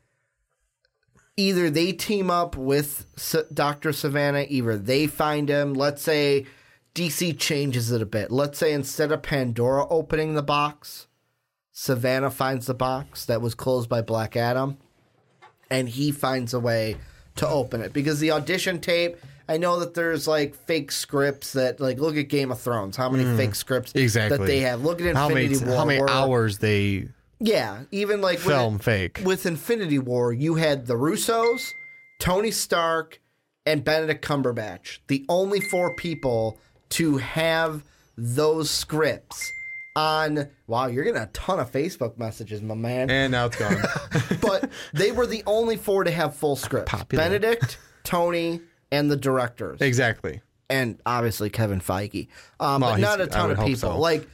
Either they team up with S- Doctor Savannah, either they find him. Let's say D C changes it a bit. Let's say instead of Pandora opening the box, Savannah finds the box that was closed by Black Adam, and he finds a way to open it. Because the audition tape, I know that there's like fake scripts that, like, look at Game of Thrones, how many mm, fake scripts exactly. that they have. Look at Infinity how many, War. How many where, hours they yeah, even like film with, fake. With Infinity War, you had the Russos, Tony Stark, and Benedict Cumberbatch. The only four people to have those scripts on. Wow, you're getting a ton of Facebook messages, my man. And now it's gone. But they were the only four to have full scripts. Popular. Benedict, Tony, and the directors. Exactly. And obviously Kevin Feige. Um, well, but not a ton of people. So. Like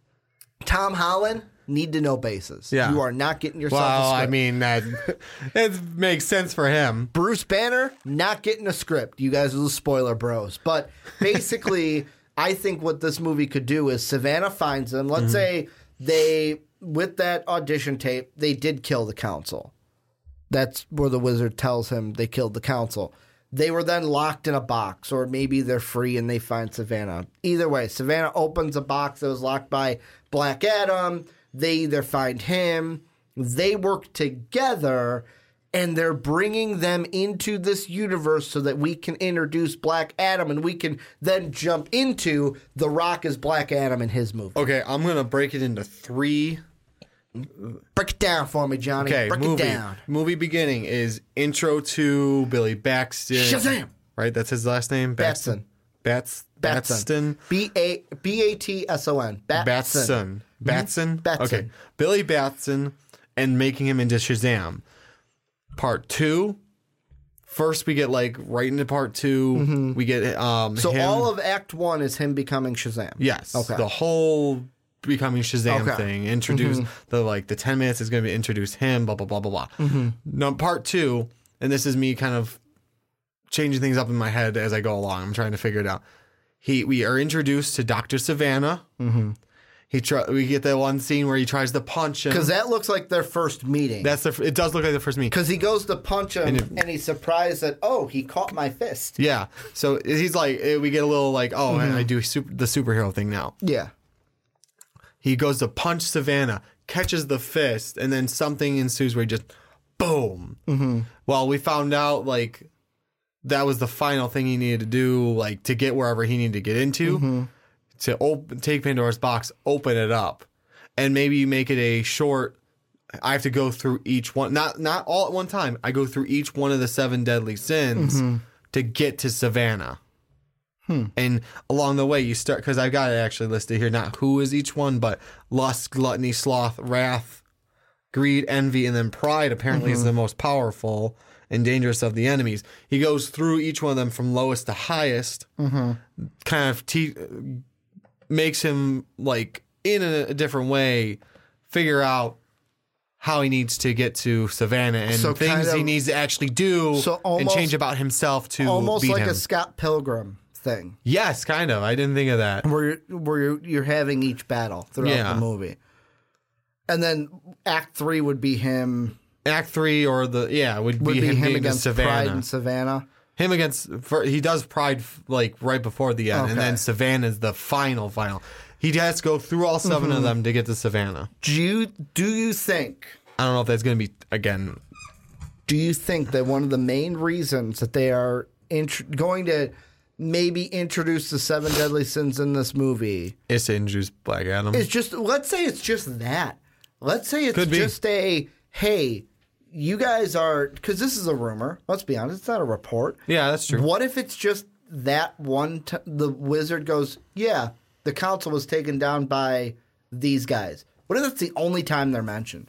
Tom Holland, need to know bases. Yeah. You are not getting yourself well, a script. I mean, that it makes sense for him. Bruce Banner, not getting a script. You guys are the spoiler bros. But basically, I think what this movie could do is Savannah finds them. Let's mm-hmm. say they, with that audition tape, they did kill the council. That's where the wizard tells him they killed the council. They were then locked in a box, or maybe they're free and they find Savannah. Either way, Savannah opens a box that was locked by Black Adam. They either find him, they work together, and they're bringing them into this universe so that we can introduce Black Adam, and we can then jump into The Rock as Black Adam in his movie. Okay, I'm going to break it into three. Break it down for me, Johnny. Okay, break movie, it down. Movie beginning is intro to Billy Baxton. Shazam! Right, that's his last name? Batson. Bats, Batson. Batson. B A B A T S O N. Batson. Batson. Batson? Batson. Okay. Billy Batson and making him into Shazam. Part two. First, we get like right into part two. Mm-hmm. We get um. So him. all of Act One is him becoming Shazam. Yes. Okay. The whole becoming Shazam okay. thing. Introduce mm-hmm. the like the ten minutes is going to be introduce him. Blah blah blah blah blah. Mm-hmm. No, part two, and this is me kind of changing things up in my head as I go along. I'm trying to figure it out. He we are introduced to Doctor Savannah. Mm-hmm. He try, we get that one scene where he tries to punch him. Because that looks like their first meeting. That's the. It does look like the first meeting. Because he goes to punch him, and, it, and he's surprised that, oh, he caught my fist. Yeah. So he's like, we get a little like, oh, mm-hmm. I, I do super, the superhero thing now. Yeah. He goes to punch Savannah, catches the fist, and then something ensues where he just, boom. Mm-hmm. Well, we found out like that was the final thing he needed to do, like to get wherever he needed to get into. Mm-hmm. To open, take Pandora's box, open it up, and maybe you make it a short. I have to go through each one, not not all at one time. I go through each one of the seven deadly sins mm-hmm. to get to Savannah. Hmm. And along the way, you start because I've got it actually listed here. Not who is each one, but lust, gluttony, sloth, wrath, greed, envy, and then pride. Apparently, mm-hmm. is the most powerful and dangerous of the enemies. He goes through each one of them from lowest to highest. Mm-hmm. Kind of te- makes him like in a, a different way figure out how he needs to get to Savannah and so things kind of, he needs to actually do so almost, and change about himself to almost beat like him. a Scott Pilgrim thing. Yes, kind of. I didn't think of that. Where you're, where you're, you're having each battle throughout yeah. the movie, and then Act Three would be him. Act Three or the yeah would, would be, be him, him against Savannah. Pride and Savannah. Him against for, he does Pride like right before the end, okay. and then Savannah's the final final. He has to go through all seven mm-hmm. of them to get to Savannah. Do you, do you think... I don't know if that's going to be, again... Do you think that one of the main reasons that they are int- going to maybe introduce the seven deadly sins in this movie... is to introduce Black Adam? It's just... Let's say it's just that. Let's say it's Could be. just a... Hey, you guys are... Because this is a rumor. Let's be honest. It's not a report. Yeah, that's true. What if it's just that one... T- the wizard goes, yeah, the council was taken down by these guys. What if that's the only time they're mentioned?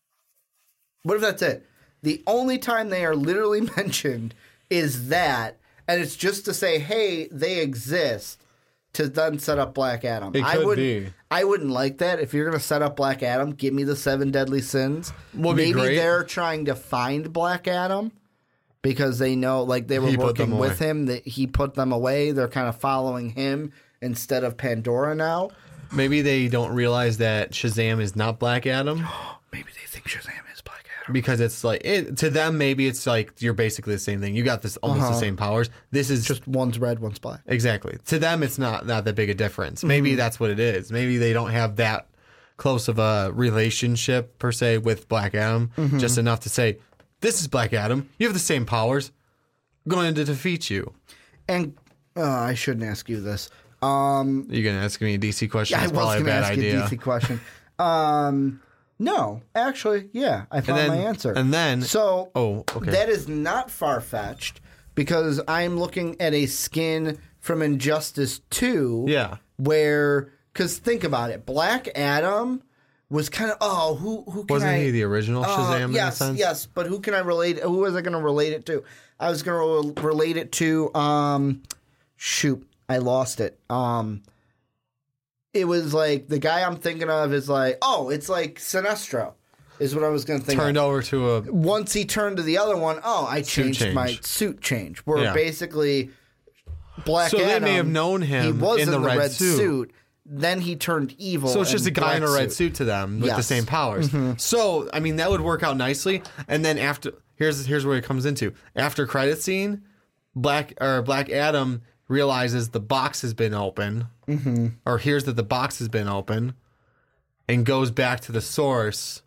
What if that's it? The only time they are literally mentioned is that, and it's just to say, hey, they exist, to then set up Black Adam. It could I wouldn't, be. I wouldn't like that. If you're going to set up Black Adam, give me the seven deadly sins. Would Maybe be great. They're trying to find Black Adam because they know, like, they were He put working them with away. him. That he put them away. They're kind of following him instead of Pandora now. Maybe they don't realize that Shazam is not Black Adam. Maybe they think Shazam is Black Adam. Because it's like, it, to them, maybe it's like you're basically the same thing. You got this almost Uh-huh. the same powers. This is Just one's red, one's black. exactly. To them, it's not, not that big a difference. Maybe that's what it is. Maybe they don't have that close of a relationship, per se, with Black Adam. Just enough to say, this is Black Adam. You have the same powers. I'm going to defeat you. And uh, I shouldn't ask you this. Um, You're going to ask me a D C question? I That's was probably a going to bad ask idea. you a D C question. um, no, actually, yeah, I found then- my answer. and then- so oh, okay. that is not far fetched because I'm looking at a skin from Injustice two. Yeah. where because think about it, Black Adam was kind of oh who who can Wasn't I, he the original uh, Shazam in a yes, sense? yes, but who can I relate? Who was I going to relate it to? I was going to relate it to. Um, shoot, I lost it. Um, it was like the guy I'm thinking of is like, oh, it's like Sinestro, is what I was going to think. Turned of. over to a... Once he turned to the other one, oh, I changed change. my suit change. Where Yeah. basically Black So they Adam, may have known him he was in in, the the red red, suit. suit. Then he turned evil. So it's just a and guy in a black red suit to them with the Yes. same powers. So I mean that would work out nicely. And then after here's here's where it comes into after credit scene, Black or Black Adam realizes the box has been open, mm-hmm. or hears that the box has been open, and goes back to the source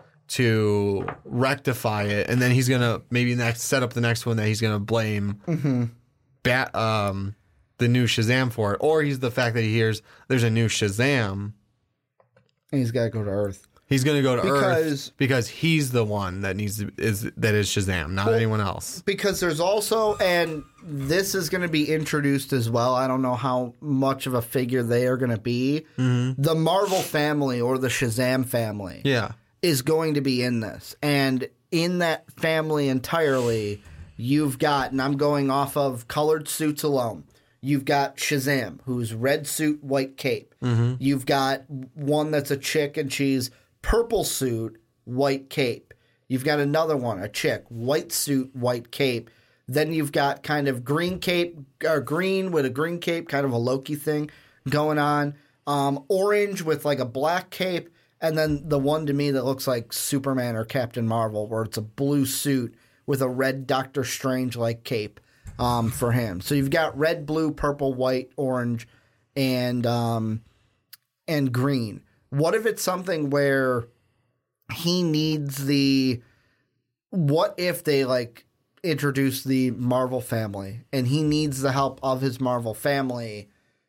to rectify it. And then he's gonna maybe next set up the next one that he's gonna blame Mm-hmm. Bat um. the new Shazam for it, or he's the fact that he hears there's a new Shazam. And he's got to go to Earth. He's going to go to Because- Earth because he's the one that needs to, is that is Shazam, not Well, anyone else. Because there's also, and this is going to be introduced as well. I don't know how much of a figure they are going to be. Mm-hmm. The Marvel family or the Shazam family Yeah, is going to be in this. And in that family entirely, you've got, and I'm going off of colored suits alone. You've got Shazam, who's red suit, white cape. Mm-hmm. You've got one that's a chick and she's purple suit, white cape. You've got another one, a chick, white suit, white cape. Then you've got kind of green cape, or green with a green cape, kind of a Loki thing going on. Um, orange with like a black cape. And then the one to me that looks like Superman or Captain Marvel, where it's a blue suit with a red Doctor Strange-like cape. Um, for him. So you've got red, blue, purple, white, orange, and um, and green. What if it's something where he needs the... What if they, like, introduce the Marvel family, and he needs the help of his Marvel family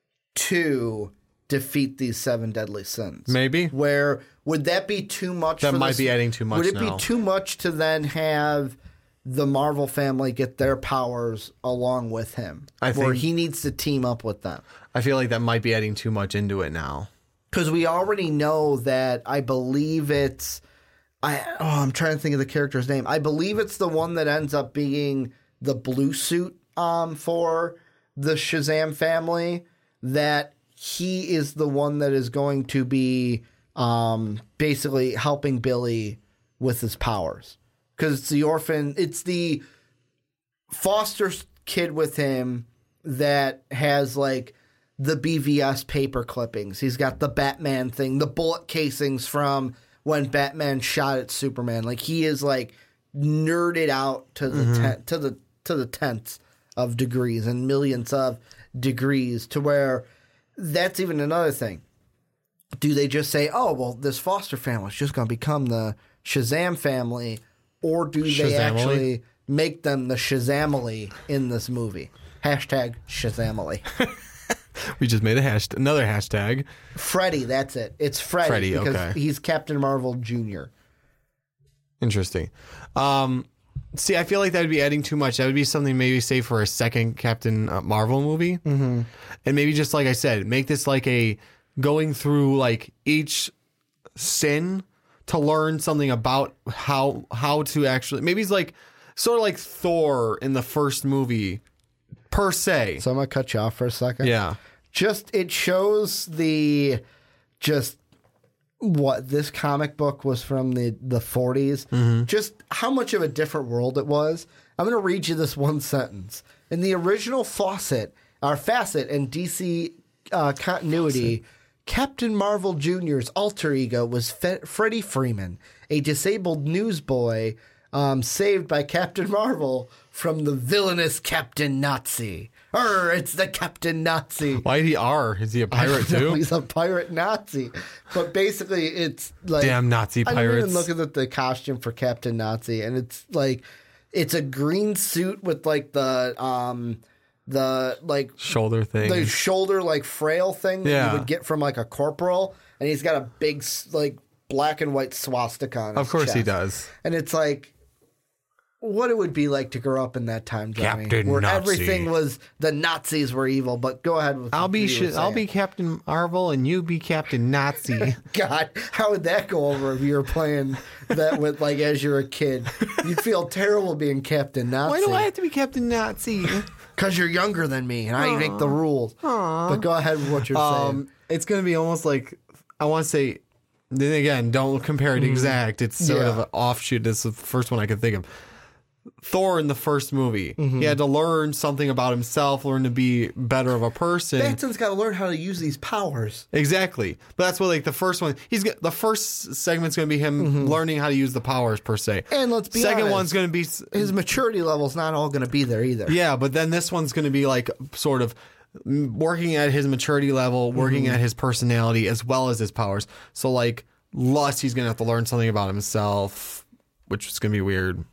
to defeat these seven deadly sins? maybe. Where, would that be too much? That for might this- be adding too much Would it now. be too much to then have the Marvel family get their powers along with him? I where think- he needs to team up with them. I feel like that might be adding too much into it now. Because we already know that, I believe it's... I oh, I'm trying to think of the character's name. I believe it's the one that ends up being the blue suit um, for the Shazam family, that he is the one that is going to be um, basically helping Billy with his powers. Because it's the orphan, it's the foster kid with him that has like the B V S paper clippings. He's got the Batman thing, the bullet casings from when Batman shot at Superman. Like he is like nerded out to the Mm-hmm. ten, to the to the tenths of degrees and millions of degrees, to where that's even another thing. do they just say, oh, well, this foster family is just going to become the Shazam family, or do they Shazamily? actually make them the Shazamily in this movie? Hashtag Shazamily. We just made a hashtag, another hashtag. Freddy, that's it. It's Freddy, Freddy, because okay. he's Captain Marvel Junior Interesting. Um, see, I feel like that would be adding too much. That would be something maybe say for a second Captain Marvel movie. Mm-hmm. And maybe just like I said, make this like a going through like each sin to learn something about how how to actually, maybe it's like sort of like Thor in the first movie per se. So I'm going to cut you off for a second. Yeah. Just, it shows the, just what this comic book was from the, the forties, Mm-hmm. just how much of a different world it was. I'm going to read you this one sentence. In the original Fawcett, or Facet and D C uh, continuity, Fawcett. Captain Marvel Junior's alter ego was Fe- Freddie Freeman, a disabled newsboy um, saved by Captain Marvel from the villainous Captain Nazi. Err, it's the Captain Nazi. Why did he R? Is he a pirate No, too? he's a pirate Nazi. But basically, it's like... Damn Nazi I'm pirates. even looking at the costume for Captain Nazi, and it's like... It's a green suit with like the... um the like Shoulder thing. the shoulder like frail thing that Yeah. you would get from like a corporal, and he's got a big s- like black and white swastika on his Of course he chest. does. And it's like what it would be like to grow up in that time, Johnny, Captain where Nazi. everything was the Nazis were evil. But go ahead with I'll be what you were sh- I'll saying. be Captain Marvel and you be Captain Nazi. God, how would that go over if you were playing that with like as you're a kid? You'd feel terrible being Captain Nazi. Why do I have to be Captain Nazi? Because you're younger than me, and I make the rules. But go ahead with what you're saying. Um, it's gonna be almost like I want to say. Then again, don't compare it exact. It's sort Yeah. of an offshoot. This is the first one I could think of. Thor in the first movie, he had to learn something about himself, learn to be better of a person. Batson's got to learn how to use these powers. Exactly, but that's what like the first one. He's got, the first segment's going to be him learning how to use the powers per se. And let's be second honest, one's going to be His maturity level's not all going to be there either. yeah, but then this one's going to be like sort of working at his maturity level, working at his personality as well as his powers. So like lust, he's going to have to learn something about himself, which is going to be weird.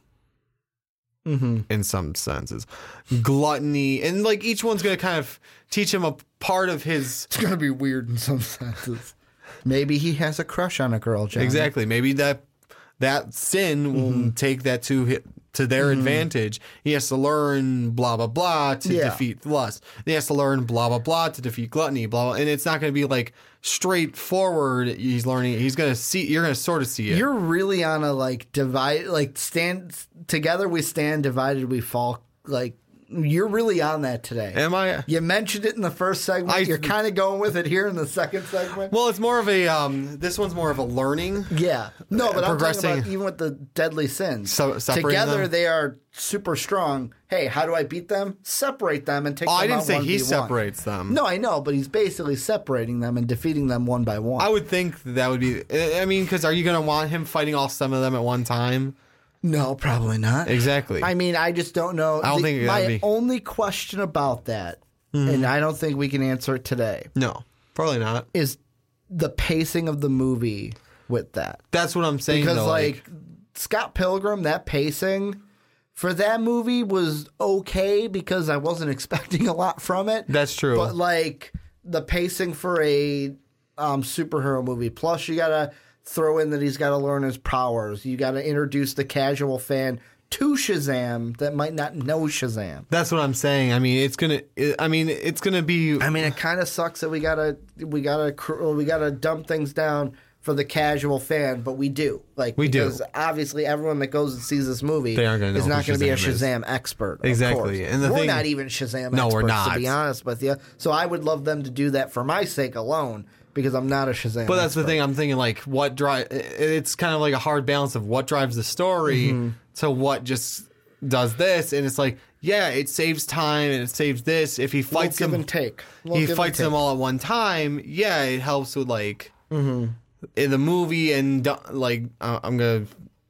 Mm-hmm. In some senses, gluttony, and like each one's going to kind of teach him a part of his. It's going to be weird in some senses. Maybe he has a crush on a girl, John. Exactly. Maybe that that sin will Mm-hmm. take that to hi- to their advantage. He has to learn blah blah blah to Yeah. defeat lust. He has to learn blah blah blah to defeat gluttony. Blah, blah and it's not going to be like straightforward. He's learning. He's going to see. You're going to sort of see it. You're really on a like divide, like stand together we stand, divided we fall. Like you're really on that today. Am I? You mentioned it in the first segment. I- You're kind of going with it here in the second segment. Well, it's more of a. Um, this one's more of a learning. Yeah. No, but I'm talking progressing- about even with the deadly sins. So- separating Together them? they are super strong. Hey, how do I beat them? Separate them and take Oh, them I didn't out say one he v one. separates them. No, I know, but he's basically separating them and defeating them one by one. I would think that would be. I mean, because are you going to want him fighting all seven of them at one time? No, probably not. Exactly. I mean, I just don't know. I don't think my that'd be- only question about that, and I don't think we can answer it today, No, probably not. is the pacing of the movie with that. That's what I'm saying. Because though, like, Scott Pilgrim, that pacing for that movie was okay because I wasn't expecting a lot from it. That's true. But like the pacing for a um, superhero movie, plus you gotta throw in that he's got to learn his powers. You got to introduce the casual fan to Shazam that might not know Shazam. That's what I'm saying. I mean, it's gonna. It, I mean, it's gonna be. I mean, it kind of sucks that we gotta we gotta cr- we gotta dump things down for the casual fan, but we do. Like We do. because obviously everyone that goes and sees this movie They aren't gonna know is not who going to be a Shazam is. Shazam expert. of Exactly. course. And the we're thing- not even Shazam No, experts, we're not. to be honest with you. So I would love them to do that for my sake alone because I'm not a Shazam But that's the expert. thing. I'm thinking like, what drive? It's kind of like a hard balance of what drives the story Mm-hmm. to what just does this, and it's like, yeah, it saves time and it saves this. If he Little fights give them, and take. Little he give and fights take. them all at one time. Yeah, it helps with like in the movie and du- like uh, I'm gonna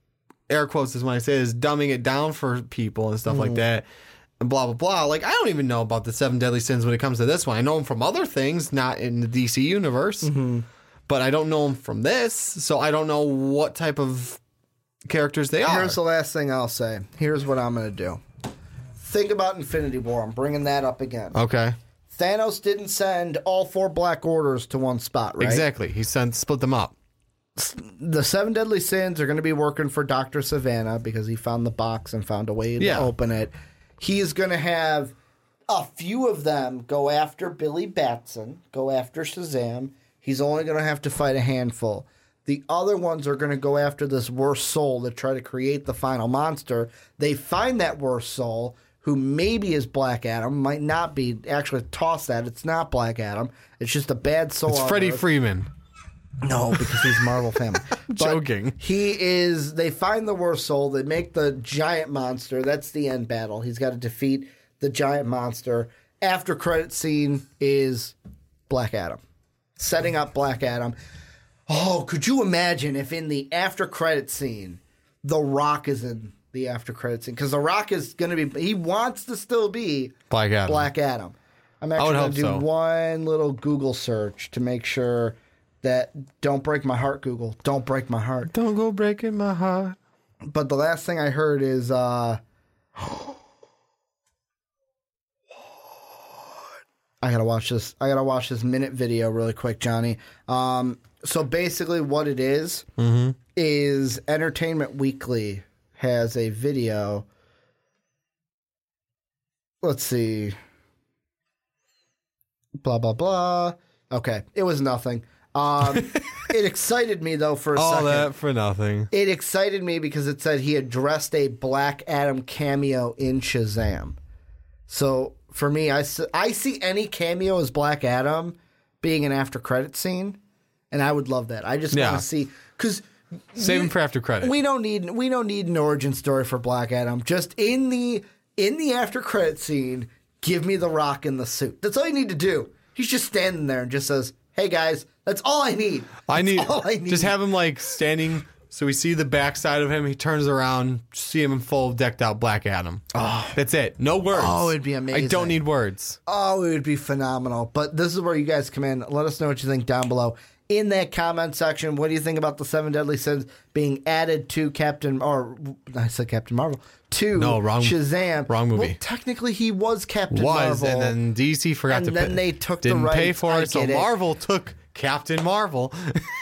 air quotes is when I say this, dumbing it down for people and stuff like that. And blah blah blah. Like I don't even know about the seven deadly sins when it comes to this one. I know them from other things, not in the D C universe. but I don't know them from this, so I don't know what type of characters they are. Here's the last thing I'll say. Here's what I'm going to do. Think about Infinity War. I'm bringing that up again. Okay. Thanos didn't send all four Black Orders to one spot, right? Exactly. He sent split them up. The Seven Deadly Sins are going to be working for Doctor Savannah because he found the box and found a way to Yeah. open it. He's going to have a few of them go after Billy Batson, go after Shazam. He's only going to have to fight a handful. The other ones are going to go after this worst soul to try to create the final monster. They find that worst soul, who maybe is Black Adam, might not be. Actually, toss that. It's not Black Adam. It's just a bad soul. It's on Freddie Earth. Freeman. No, because he's Marvel family. But Joking. He is. They find the worst soul. They make the giant monster. That's the end battle. He's got to defeat the giant monster. After credit scene is Black Adam, setting up Black Adam. Oh, could you imagine if in the after credit scene, The Rock is in the after credit scene? Because The Rock is going to be. He wants to still be Black Adam. Black Adam. I'm I actually would going hope to do so. one little Google search to make sure that don't break my heart, Google. Don't break my heart. Don't go breaking my heart. But the last thing I heard is uh I gotta watch this. I gotta watch this minute video really quick, Johnny. Um so basically what it is Mm-hmm. is Entertainment Weekly has a video. Let's see. Blah blah blah. Okay. It was nothing. Um, it excited me, though, for a All second. that for nothing. It excited me because it said he addressed a Black Adam cameo in Shazam. So, for me, I, s- I see any cameo as Black Adam being an after-credit scene, and I would love that. I just Yeah. want to see... Because Save him for after credit. we don't need we don't need an origin story for Black Adam. Just in the in the after-credit scene, give me The Rock in the suit. That's all you need to do. He's just standing there and just says... Hey guys, that's all I need. I need, all I need. just have him like standing so we see the backside of him. He turns around, see him in full decked out Black Adam. Oh, that's it. No words. Oh, it'd be amazing. I don't need words. Oh, it would be phenomenal. But this is where you guys come in. Let us know what you think down below in that comment section. What do you think about the Seven Deadly Sins being added to Captain, or I said Captain Marvel, to No, wrong- Shazam? wrong movie. Well, technically, he was Captain Was Marvel. and then D C forgot And to then pay. they took the didn't pay rights. for I it, so get it. Marvel took Captain Marvel.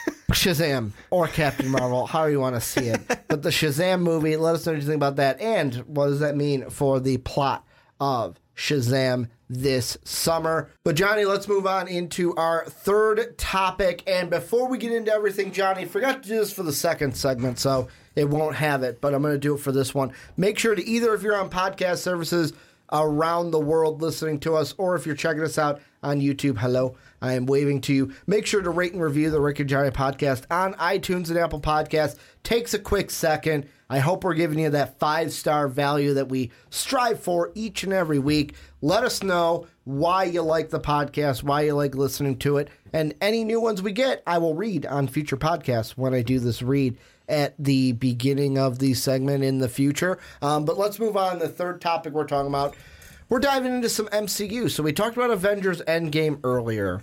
Shazam or Captain Marvel, however you want to see it. But the Shazam movie, let us know what you think about that. And what does that mean for the plot of Shazam this summer? But Johnny, let's move on into our third topic. And before we get into everything, Johnny, forgot to do this for the second segment, so it won't have it, but I'm going to do it for this one. Make sure to either, if you're on podcast services around the world listening to us, or if you're checking us out on YouTube, hello, I am waving to you. Make sure to rate and review the Rick and Johnny podcast on iTunes and Apple Podcasts. Takes a quick second. I hope we're giving you that five-star value that we strive for each and every week. Let us know why you like the podcast, why you like listening to it, and any new ones we get, I will read on future podcasts when I do this read at the beginning of the segment in the future. Um, but let's move on to the third topic we're talking about. We're diving into some M C U. So we talked about Avengers Endgame earlier,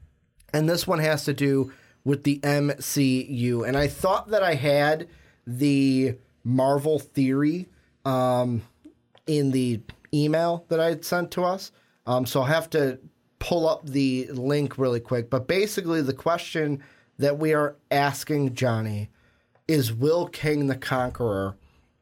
and this one has to do with the M C U. And I thought that I had the Marvel theory um, in the email that I had sent to us. Um, so I'll have to pull up the link really quick. But basically the question that we are asking, Johnny, is will King the Conqueror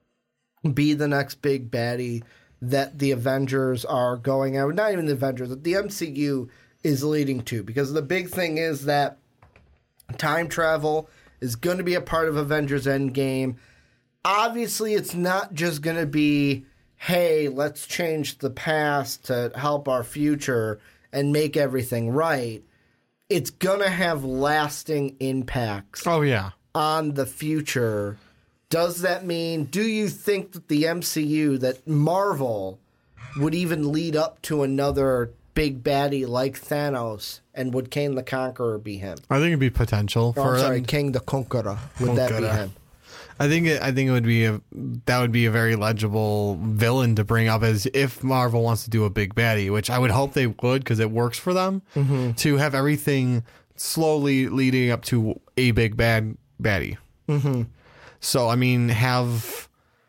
be the next big baddie that the Avengers are going out? Not even the Avengers, that the M C U is leading to. Because the big thing is that time travel is going to be a part of Avengers Endgame. Obviously, it's not just going to be, hey, let's change the past to help our future and make everything right. It's going to have lasting impacts Oh, yeah. on the future. Does that mean, do you think that the M C U, that Marvel, would even lead up to another big baddie like Thanos? And would King the Conqueror be him? I think it'd be potential Oh, for I'm sorry, them. King the Conqueror. Would that be Conqueror. him? I think it, I think it would be a that would be a very legible villain to bring up as if Marvel wants to do a big baddie, which I would hope they would because it works for them Mm-hmm. to have everything slowly leading up to a big bad baddie. Mm-hmm. So I mean, have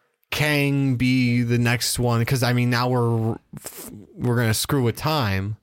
Kang be the next one, because I mean now we're we're gonna screw with time.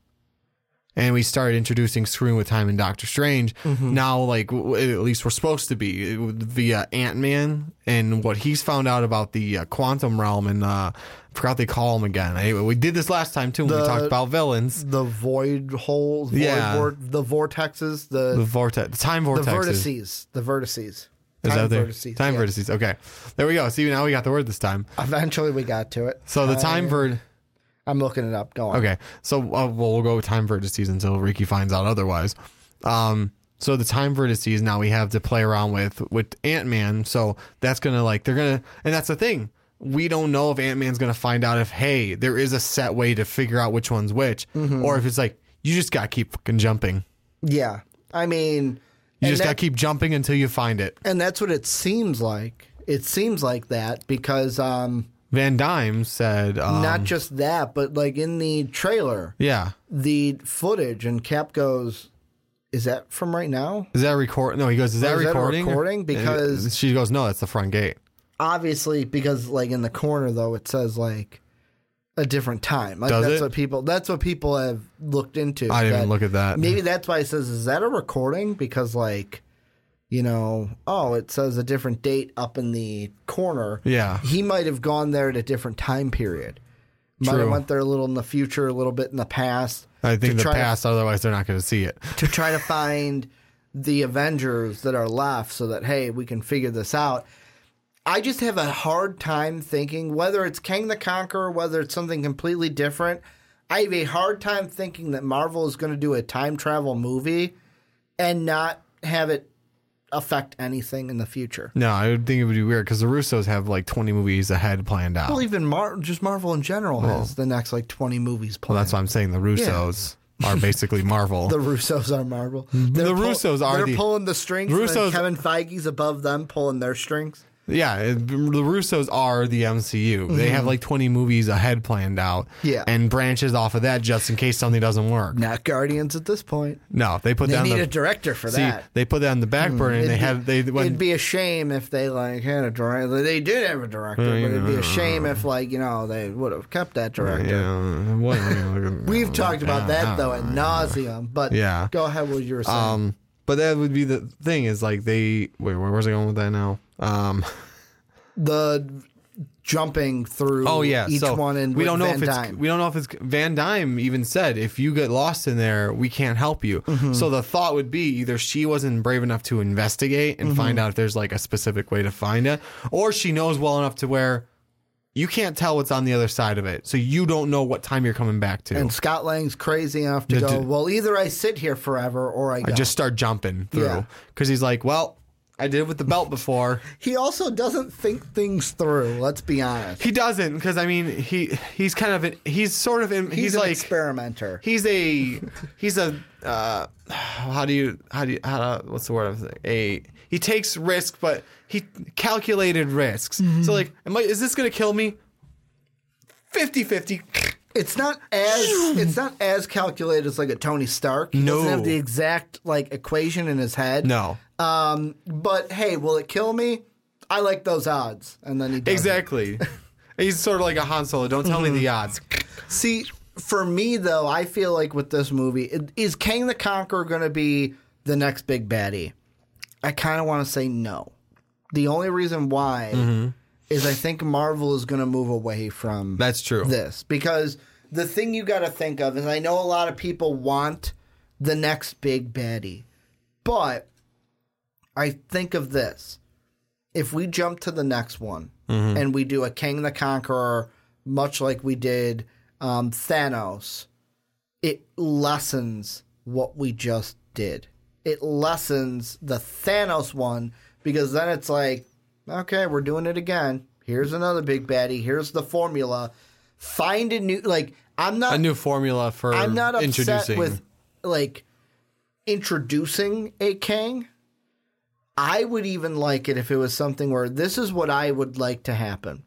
And we started introducing screwing with time in Doctor Strange. Mm-hmm. Now, like, w- at least we're supposed to be via Ant-Man and what he's found out about the uh, quantum realm. And uh, I forgot they call him again. I, we did this last time, too, when The- we talked about villains. The void holes, void Yeah. vor- the vortexes, the The vortex, the time the vortexes. vertices, the vertices. Is Time that there? vertices. Time yeah. vertices. Okay. There we go. See, now we got the word this time. Eventually, we got to it. So the time Uh, vert. I'm looking it up. Go on. Okay, so uh, well, we'll go with time vertices until Ricky finds out otherwise. Um, so the time vertices now we have to play around with with Ant-Man. So that's gonna like they're gonna, and that's the thing. We don't know if Ant-Man's gonna find out if hey there is a set way to figure out which one's which, Mm-hmm. or if it's like you just gotta keep fucking jumping. Yeah, I mean, You and just that- gotta keep jumping until you find it. and that's what it seems like. It seems like that because um, Van Dyne said, um, not just that, but like in the trailer, yeah. the footage, and Cap goes, "Is that from right now?" Is that record? No, he goes, is that is that a recording? recording? Because- And she goes, no, that's the front gate. Obviously, because like in the corner though, it says like a different time. Like Does that's it? what people. That's what people have looked into. I didn't that even look at that. Maybe that's why it says, "Is that a recording?" Because like, you know, oh, it says a different date up in the corner. Yeah. He might have gone there at a different time period. Might have True. went there a little in the future, a little bit in the past. I think to the try to- past, otherwise they're not going to see it. to try to find the Avengers that are left so that, hey, we can figure this out. I just have a hard time thinking, whether it's Kang the Conqueror, whether it's something completely different, I have a hard time thinking that Marvel is going to do a time travel movie and not have it affect anything in the future. No, I would think it would be weird because the Russos have like twenty movies ahead planned out. Well, even Mar- just Marvel in general has the next like twenty movies planned. Well, that's why I'm saying the Russos are basically Marvel. The Russos are Marvel. They're The Russos are They're the- pulling the strings. and then Russos- Kevin Feige's above them pulling their strings. Yeah, it- the Russos are the M C U. They have like twenty movies ahead planned out. Yeah. And branches off of that just in case something doesn't work. Not Guardians at this point. No, they put They that on need the a director for see, that. they put that on the back burner and It'd they be- had they when it'd be a shame if they like had a director. They did have a director, but it'd be a shame if like you know they would have kept that director. yeah, what- We've talked about that though at nauseum. But Yeah. go ahead with what you were saying. Um, but that would be the thing is like they wait. Where was I going with that now? Um. the jumping through Oh yeah, each so one and we don't know Van if it's Dyne. we don't know if it's Van Dyne even said if you get lost in there we can't help you. Mm-hmm. So the thought would be either she wasn't brave enough to investigate and Mm-hmm. find out if there's like a specific way to find it, or she knows well enough to where you can't tell what's on the other side of it, so you don't know what time you're coming back to. And Scott Lang's crazy enough to The- go, the- well, either I sit here forever or I go. I just start jumping through Yeah. because he's like, well, I did it with the belt before. He also doesn't think things through, let's be honest. He doesn't because I mean he he's kind of an, he's sort of in, He's, he's an like experimenter. He's a he's a uh, how do you how do you how to, what's the word I'm saying? A he takes risk, but he calculated risks. Mm-hmm. So like, am I, is this gonna kill me? fifty-fifty It's not as it's not as calculated as like a Tony Stark. He doesn't No. have the exact like equation in his head. No, Um, but hey, will it kill me? I like those odds. And then he does it. exactly. He's sort of like a Han Solo. Don't tell me the odds. See, for me though, I feel like with this movie, it- is Kang the Conqueror going to be the next big baddie? I kind of want to say no. The only reason why Mm-hmm. is I think Marvel is going to move away from That's true. this, because the thing you got to think of is I know a lot of people want the next big baddie, but I think of this. If we jump to the next one Mm-hmm. and we do a Kang the Conqueror, much like we did um, Thanos, it lessens what we just did. It lessens the Thanos one because then it's like, okay, we're doing it again. Here's another big baddie. Here's the formula. Find a new, like, I'm not, A new formula for I'm not upset introducing. with, like, introducing a Kang. I would even like it if it was something where this is what I would like to happen.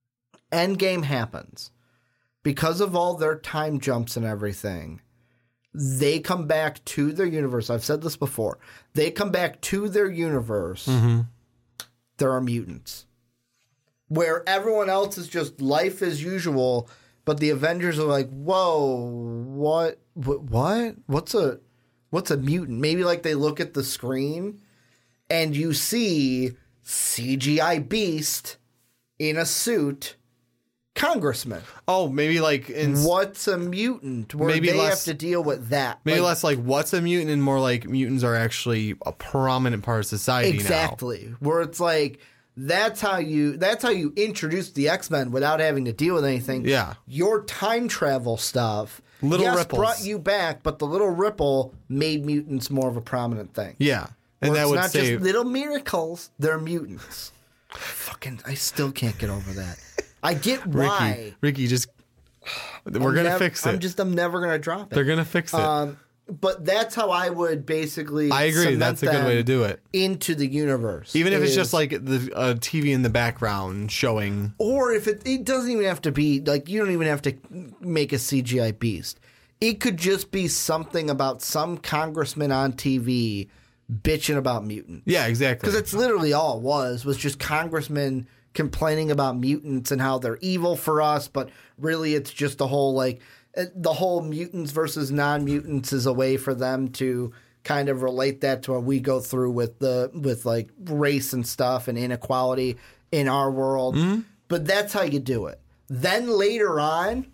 Endgame happens. Because of all their time jumps and everything, they come back to their universe. I've said this before. They come back to their universe. Mm-hmm. There are mutants. Where everyone else is just life as usual, but the Avengers are like, whoa, what, what, what? What's a, what's a mutant? Maybe like they look at the screen and you see C G I Beast in a suit, congressman. Oh, maybe like in What's a mutant? Where maybe they less, have to deal with that. Maybe like, less like what's a mutant and more like mutants are actually a prominent part of society exactly. now. Where it's like that's how you that's how you introduce the X-Men without having to deal with anything. Yeah. Your time travel stuff Little yes, ripples. brought you back, but the little ripple made mutants more of a prominent thing. Yeah. And Where that it's would not save just little miracles, they're mutants. Fucking I still can't get over that. I get why. Ricky, Ricky, just we're I'm gonna nev- fix it. I'm just I'm never gonna drop it. They're gonna fix it. Um, but that's how I would basically. I agree. cement That's a good them way to do it. into the universe, Even if it's is- just like the uh, T V in the background showing. or if it it doesn't even have to be like you don't even have to make a C G I beast. It could just be something about some congressman on T V bitching about mutants. Yeah, exactly. Because it's literally all it was was just congressmen complaining about mutants and how they're evil for us, but really it's just the whole like uh, the whole mutants versus non-mutants is a way for them to kind of relate that to what we go through with the with like race and stuff and inequality in our world. Mm-hmm. But that's how you do it. Then later on,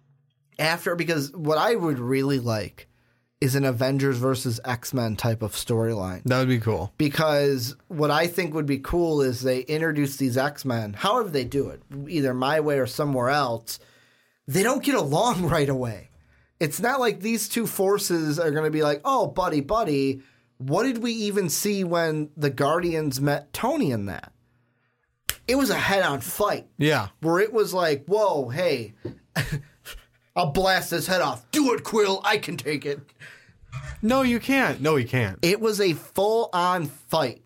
after because what I would really like is an Avengers versus X-Men type of storyline. That would be cool. Because what I think would be cool is they introduce these X-Men, however they do it, either my way or somewhere else, they don't get along right away. It's not like these two forces are going to be like, oh, buddy, buddy, what did we even see when the Guardians met Tony in that? It was a head-on fight. Yeah. Where it was like, whoa, hey, I'll blast his head off. Do it, Quill. I can take it. No, you can't. No, you can't. It was a full-on fight.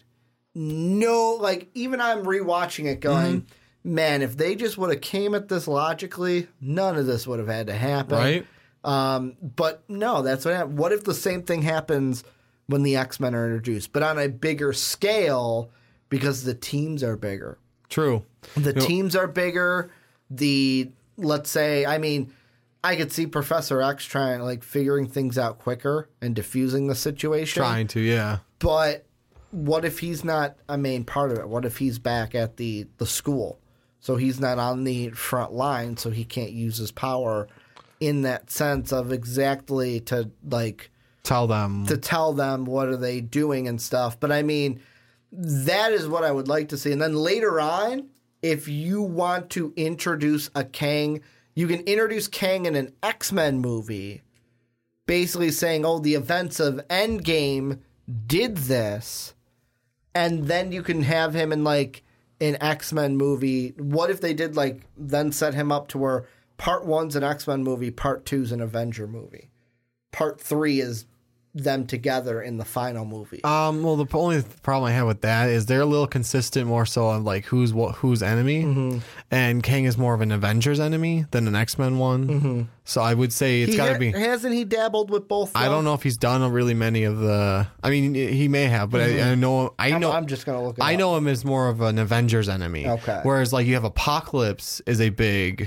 No, like, even I'm rewatching it going, mm-hmm. man, if they just would have came at this logically, none of this would have had to happen. Right? Um, but no, that's what happened. What if the same thing happens when the X-Men are introduced, but on a bigger scale because the teams are bigger? True. The you teams know, are bigger. The, let's say, I mean... I could see Professor X trying, like, figuring things out quicker and diffusing the situation. Trying to, yeah. But what if he's not a main part of it? What if he's back at the, the school? So he's not on the front line, so he can't use his power in that sense of exactly to, like... Tell them. To tell them what are they doing and stuff. But, I mean, that is what I would like to see. And then later on, if you want to introduce a Kang... You can introduce Kang in an X-Men movie, basically saying, oh, the events of Endgame did this, and then you can have him in, like, an X-Men movie. What if they did, like, then set him up to where part one's an X-Men movie, part two's an Avenger movie. Part three is them together in the final movie. Um, well, the only problem I have with that is they're a little consistent more so on like who's what who's enemy, mm-hmm. and Kang is more of an Avengers enemy than an X-Men one. Mm-hmm. So I would say it's got to ha- be. Hasn't he dabbled with both? Though? I don't know if he's done really many of the. I mean, he may have, but mm-hmm. I, I know. I know. I'm, I'm just gonna look. It I up. know him as more of an Avengers enemy. Okay. Whereas like you have Apocalypse is a big,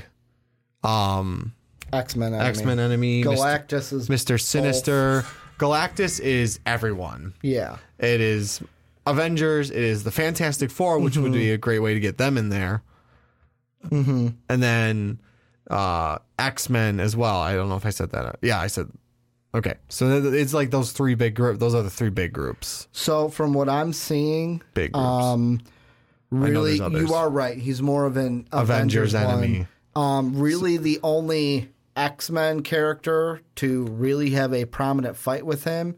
um, X-Men enemy. X-Men enemy. Galactus is Mister Sinister. Both. Galactus is everyone. Yeah. It is Avengers. It is the Fantastic Four, which mm-hmm. would be a great way to get them in there. Mm-hmm. And then uh, X-Men as well. I don't know if I said that. Yeah, I said. Okay. So it's like those three big groups. Those are the three big groups. So from what I'm seeing, big groups. Um, really, you are right. He's more of an Avengers, Avengers enemy. Um, really, the only X-Men character to really have a prominent fight with him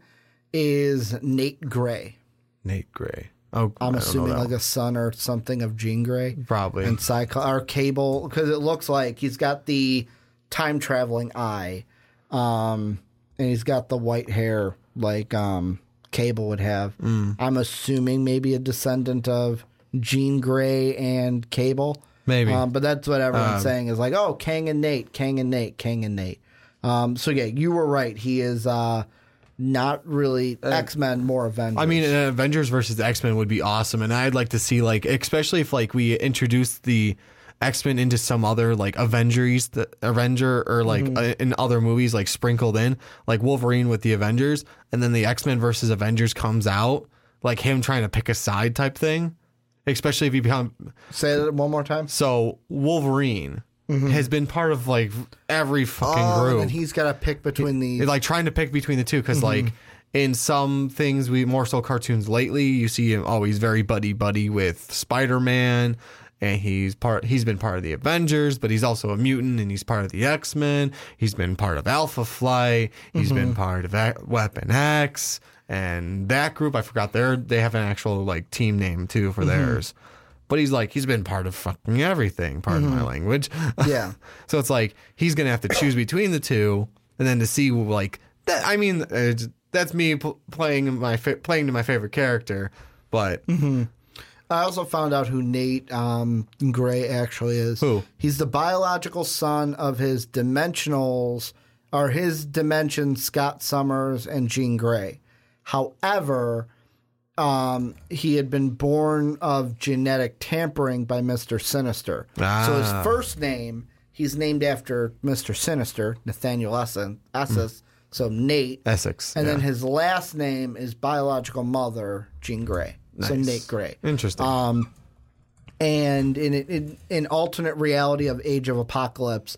is Nate Gray. Nate Gray. Oh, I'm I assuming like one. a son or something of Jean Grey. Probably. And Cycl- or Cable, because it looks like he's got the time-traveling eye, um, and he's got the white hair like um, Cable would have. Mm. I'm assuming maybe a descendant of Jean Grey and Cable. Maybe. Um, but that's what everyone's um, saying is like, oh, Kang and Nate, Kang and Nate, Kang and Nate. Um, so yeah, you were right. He is uh, not really X-Men, more Avengers. I mean, an Avengers versus X-Men would be awesome, and I'd like to see, like, especially if like we introduce the X-Men into some other like Avengers, the Avenger, or like Mm-hmm. uh, in other movies, like sprinkled in, like Wolverine with the Avengers, and then the X-Men versus Avengers comes out, like him trying to pick a side type thing. Especially if you become Say that one more time. so Wolverine has been part of like every fucking Oh, group. and he's got to pick between the. It's like trying to pick between the two because like in some things we more so cartoons lately you see him always very buddy buddy with Spider-Man, and he's part he's been part of the Avengers, but he's also a mutant and he's part of the X-Men. He's been part of Alpha Flight. He's been part of A- Weapon X, and that group I forgot their they have an actual like team name too for theirs. But he's like, he's been part of fucking everything, pardon my language. Yeah. So it's like, he's going to have to choose between the two. And then to see, like, that, I mean, uh, that's me pl- playing my fa- playing to my favorite character. But I also found out who Nate um, Gray actually is. Who? He's the biological son of his dimensionals, or his dimension, Scott Summers and Jean Grey. However, um, he had been born of genetic tampering by Mister Sinister. Ah. So his first name, he's named after Mister Sinister, Nathaniel Essen, Esses, so Nate. Essex. And yeah. then his last name is biological mother, Jean Grey. So Nice. Nate Grey. Interesting. Um, and in in in alternate reality of Age of Apocalypse,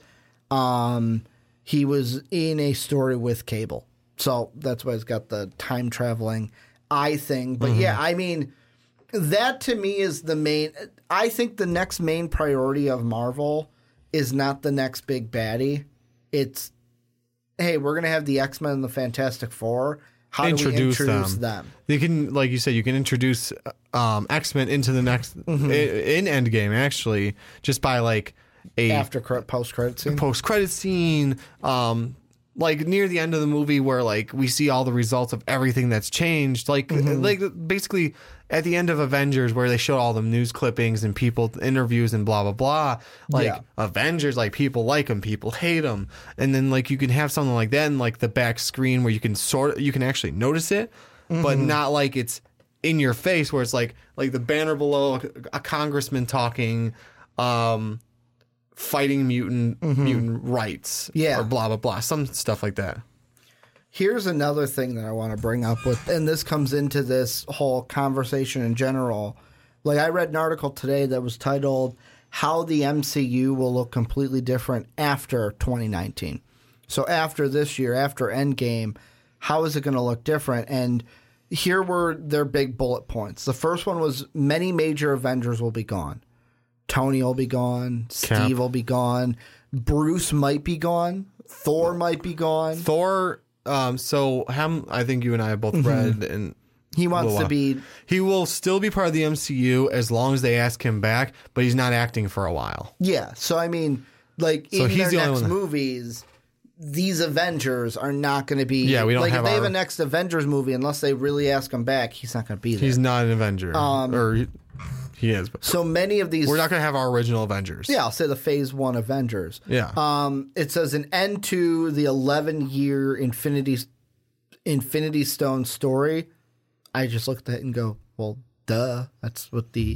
um, he was in a story with Cable. So that's why he's got the time traveling eye thing. But yeah, I mean, that to me is the main. I think the next main priority of Marvel is not the next big baddie. It's, hey, we're gonna have the X-Men and the Fantastic Four. How introduce, do we introduce them. them? You can, like you said, you can introduce um, X-Men into the next Mm-hmm. in, in Endgame actually, just by like a After post credit scene. post credit scene, um, like near the end of the movie where like we see all the results of everything that's changed. Like Mm-hmm. like basically at the end of Avengers where they show all the news clippings and people interviews and blah blah blah. Like Yeah. Avengers, like people like them, people hate them, and then like you can have something like that in like the back screen where you can sort you can actually notice it, but Mm-hmm. not like it's in your face where it's like like the banner below a congressman talking. Um, fighting mutant mutant rights, Yeah. or blah blah blah, some stuff like that. Here's another thing that I want to bring up with, and this comes into this whole conversation in general. Like, I read an article today that was titled "How the M C U Will Look Completely Different After twenty nineteen." So after this year, after Endgame, how is it going to look different? And here were their big bullet points. The first one was many major Avengers will be gone. Tony will be gone. Cap. Steve will be gone. Bruce might be gone. Thor might be gone. Thor. Um, so Ham, I think you and I have both read, and He wants Well, to be. he will still be part of the M C U as long as they ask him back, but he's not acting for a while. Yeah. So, I mean, like, So in he's their the only next one that- movies, these Avengers are not going to be. Yeah, we don't like, have if they have our- a next Avengers movie, unless they really ask him back, he's not going to be there. He's not an Avenger, Um, or he, he is. But so many of these. we're not going to have our original Avengers. Yeah, I'll say the Phase One Avengers. Yeah. Um, it says an end to the eleven-year Infinity Infinity Stone story. I just looked at it and go, well, duh. That's what the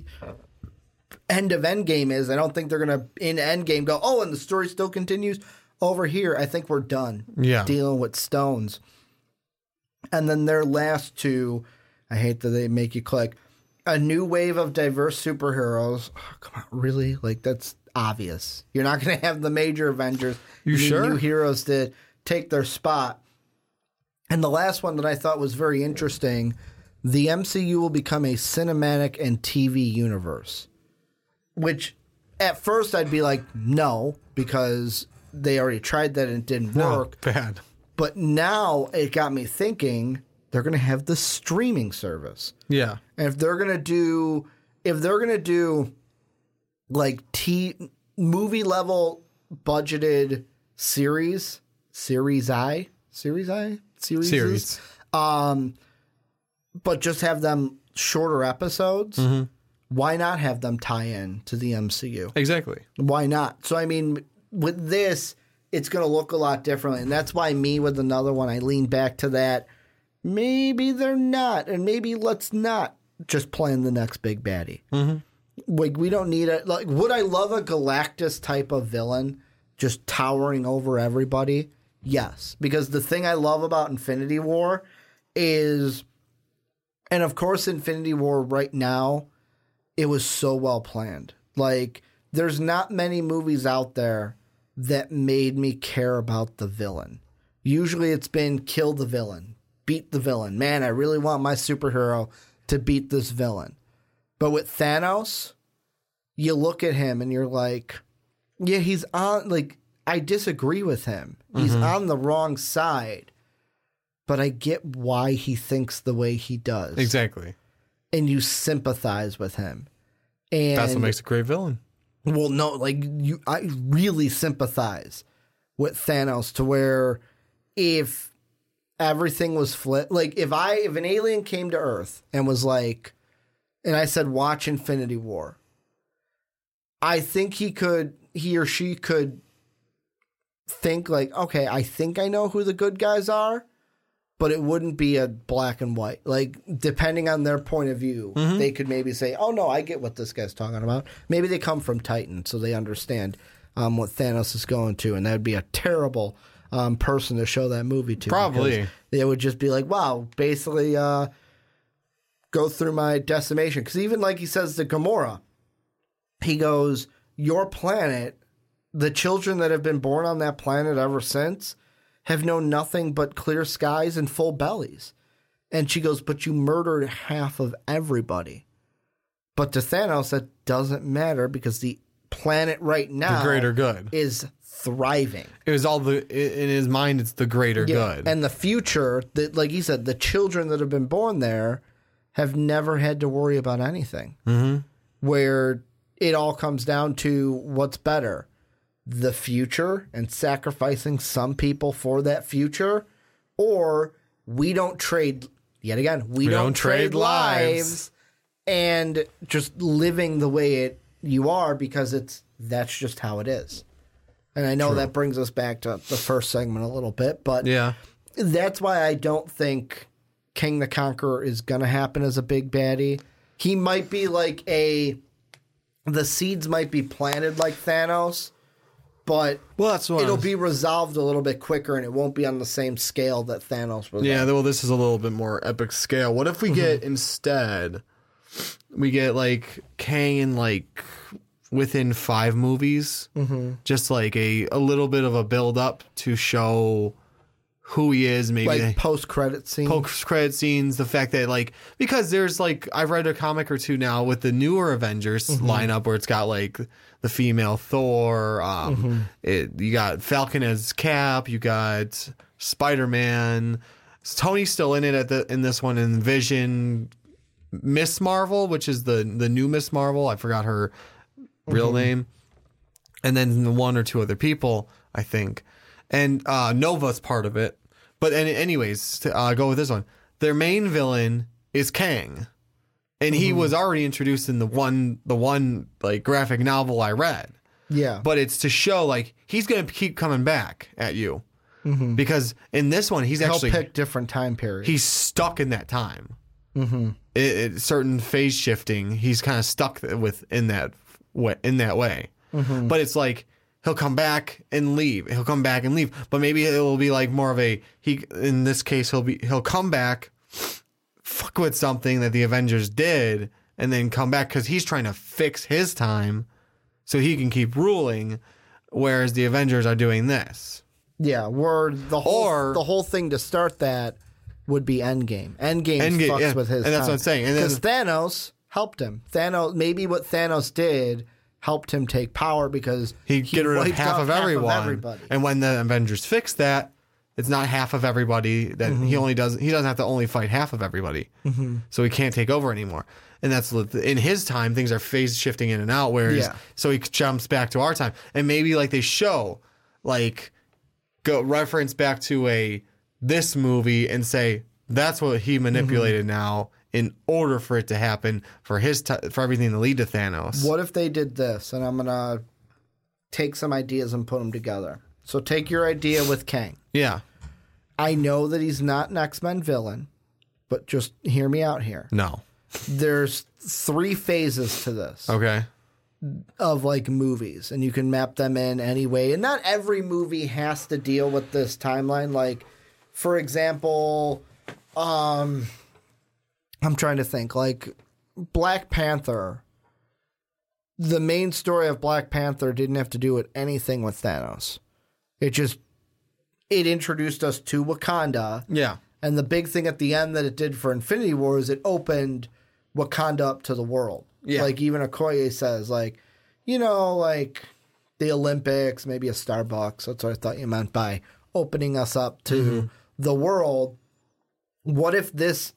end of Endgame is. I don't think they're gonna in Endgame go, oh, and the story still continues over here. I think we're done. Yeah. dealing with stones. And then their last two, I hate that they make you click. A new wave of diverse superheroes. Oh, come on, really? Like, that's obvious. You're not going to have the major Avengers. You need sure? New heroes to take their spot. And the last one that I thought was very interesting, the M C U will become a cinematic and T V universe. Which, at first, I'd be like, no, because they already tried that and it didn't No, work. bad. But now it got me thinking they're going to have the streaming service. Yeah. And if they're going to do, if they're going to do like T movie level budgeted series, series I, series I, series, Series. um, but just have them shorter episodes. Mm-hmm. Why not have them tie in to the M C U? Exactly. Why not? So I mean, with this, it's going to look a lot differently. And that's why me with another one, I lean back to that. Maybe they're not, and maybe let's not just plan the next big baddie. Mm-hmm. Like, we don't need it. Like, would I love a Galactus type of villain just towering over everybody? Yes. Because the thing I love about Infinity War is, and of course Infinity War right now, it was so well planned. Like, there's not many movies out there that made me care about the villain. Usually it's been kill the villain, beat the villain. Man, I really want my superhero to beat this villain. But with Thanos, you look at him and you're like, yeah, he's on, like, I disagree with him. He's mm-hmm. on the wrong side. But I get why he thinks the way he does. Exactly. And you sympathize with him. And that's what makes a great villain. Well, no, like, you, I really sympathize with Thanos to where if everything was flipped, like, if I, if an alien came to Earth and was like, and I said, watch Infinity War, I think he could, he or she could think like, okay, I think I know who the good guys are, but it wouldn't be a black and white. Like, depending on their point of view, mm-hmm. they could maybe say, oh, no, I get what this guy's talking about. Maybe they come from Titan, so they understand um, what Thanos is going to, and that would be a terrible um, person to show that movie to. Probably. They would just be like, wow, basically uh, go through my decimation. Because even like he says to Gamora, he goes, your planet, the children that have been born on that planet ever since, have known nothing but clear skies and full bellies. And she goes, but you murdered half of everybody. But to Thanos, that doesn't matter because the planet right now the greater good is thriving. It was all the, in his mind, it's the greater yeah. good. And the future, that, like he said, the children that have been born there have never had to worry about anything. Mm-hmm. Where it all comes down to what's better. The future and sacrificing some people for that future, or we don't trade, yet again, we, we don't, don't trade, trade lives. lives and just living the way it you are because it's that's just how it is. And I know True. That brings us back to the first segment a little bit, but yeah, that's why I don't think King the Conqueror is going to happen as a big baddie. He might be like a, the seeds might be planted like Thanos, but well, that's what it'll be resolved a little bit quicker, and it won't be on the same scale that Thanos was yeah, on. well, this is a little bit more epic scale. What if we get, instead, we get, like, Kang in, like, within five movies? Mm-hmm. Just, like, a, a little bit of a build-up to show who he is, maybe. Like, post-credit scenes? Post-credit scenes, the fact that, like, because there's, like, I've read a comic or two now with the newer Avengers mm-hmm. lineup where it's got, like, the female Thor, um, mm-hmm. it, you got Falcon as Cap, you got Spider-Man, Tony's still in it at the in this one, in Vision, Miss Marvel, which is the, the new Miss Marvel, I forgot her real mm-hmm. name, and then one or two other people, I think. And uh, Nova's part of it. But any, anyways, to uh, go with this one. Their main villain is Kang. And he mm-hmm. was already introduced in the one the one like graphic novel I read. Yeah. But it's to show like he's going to keep coming back at you. Mm-hmm. Because in this one he's He'll actually pick different time periods. He's stuck in that time. Mm-hmm. It, it, certain phase shifting, he's kind of stuck with in that way, in that way. Mm-hmm. But it's like he'll come back and leave. He'll come back and leave. But maybe it'll be like more of a he. In this case, he'll be he'll come back, fuck with something that the Avengers did, and then come back because he's trying to fix his time so he can keep ruling, whereas the Avengers are doing this. Yeah, where the whole or, the whole thing to start that would be Endgame. Endgame, Endgame fucks yeah, with his and that's time. what I'm saying. Because Thanos helped him. Thanos maybe what Thanos did helped him take power because he, he get rid of half of everyone. Half of everybody. And when the Avengers fix that, it's not half of everybody. That mm-hmm. he only does. He doesn't have to only fight half of everybody, mm-hmm. so he can't take over anymore. And that's in his time. Things are phase shifting in and out. Whereas, yeah. so he jumps back to our time, and maybe like they show, like, go reference back to a this movie and say that's what he manipulated mm-hmm. now in order for it to happen for his t- for everything to lead to Thanos. What if they did this? And I'm gonna take some ideas and put them together. So take your idea with Kang. Yeah. I know that he's not an X-Men villain, but just hear me out here. No. There's three phases to this. Okay. Of like movies, and you can map them in any way. And not every movie has to deal with this timeline. Like, for example, um, I'm trying to think. Like, Black Panther. The main story of Black Panther didn't have to do with anything with Thanos. It just it introduced us to Wakanda. Yeah. And the big thing at the end that it did for Infinity War is it opened Wakanda up to the world. Yeah. Like even Okoye says, like, you know, like the Olympics, maybe a Starbucks. That's what I thought you meant by opening us up to mm-hmm. the world. What if this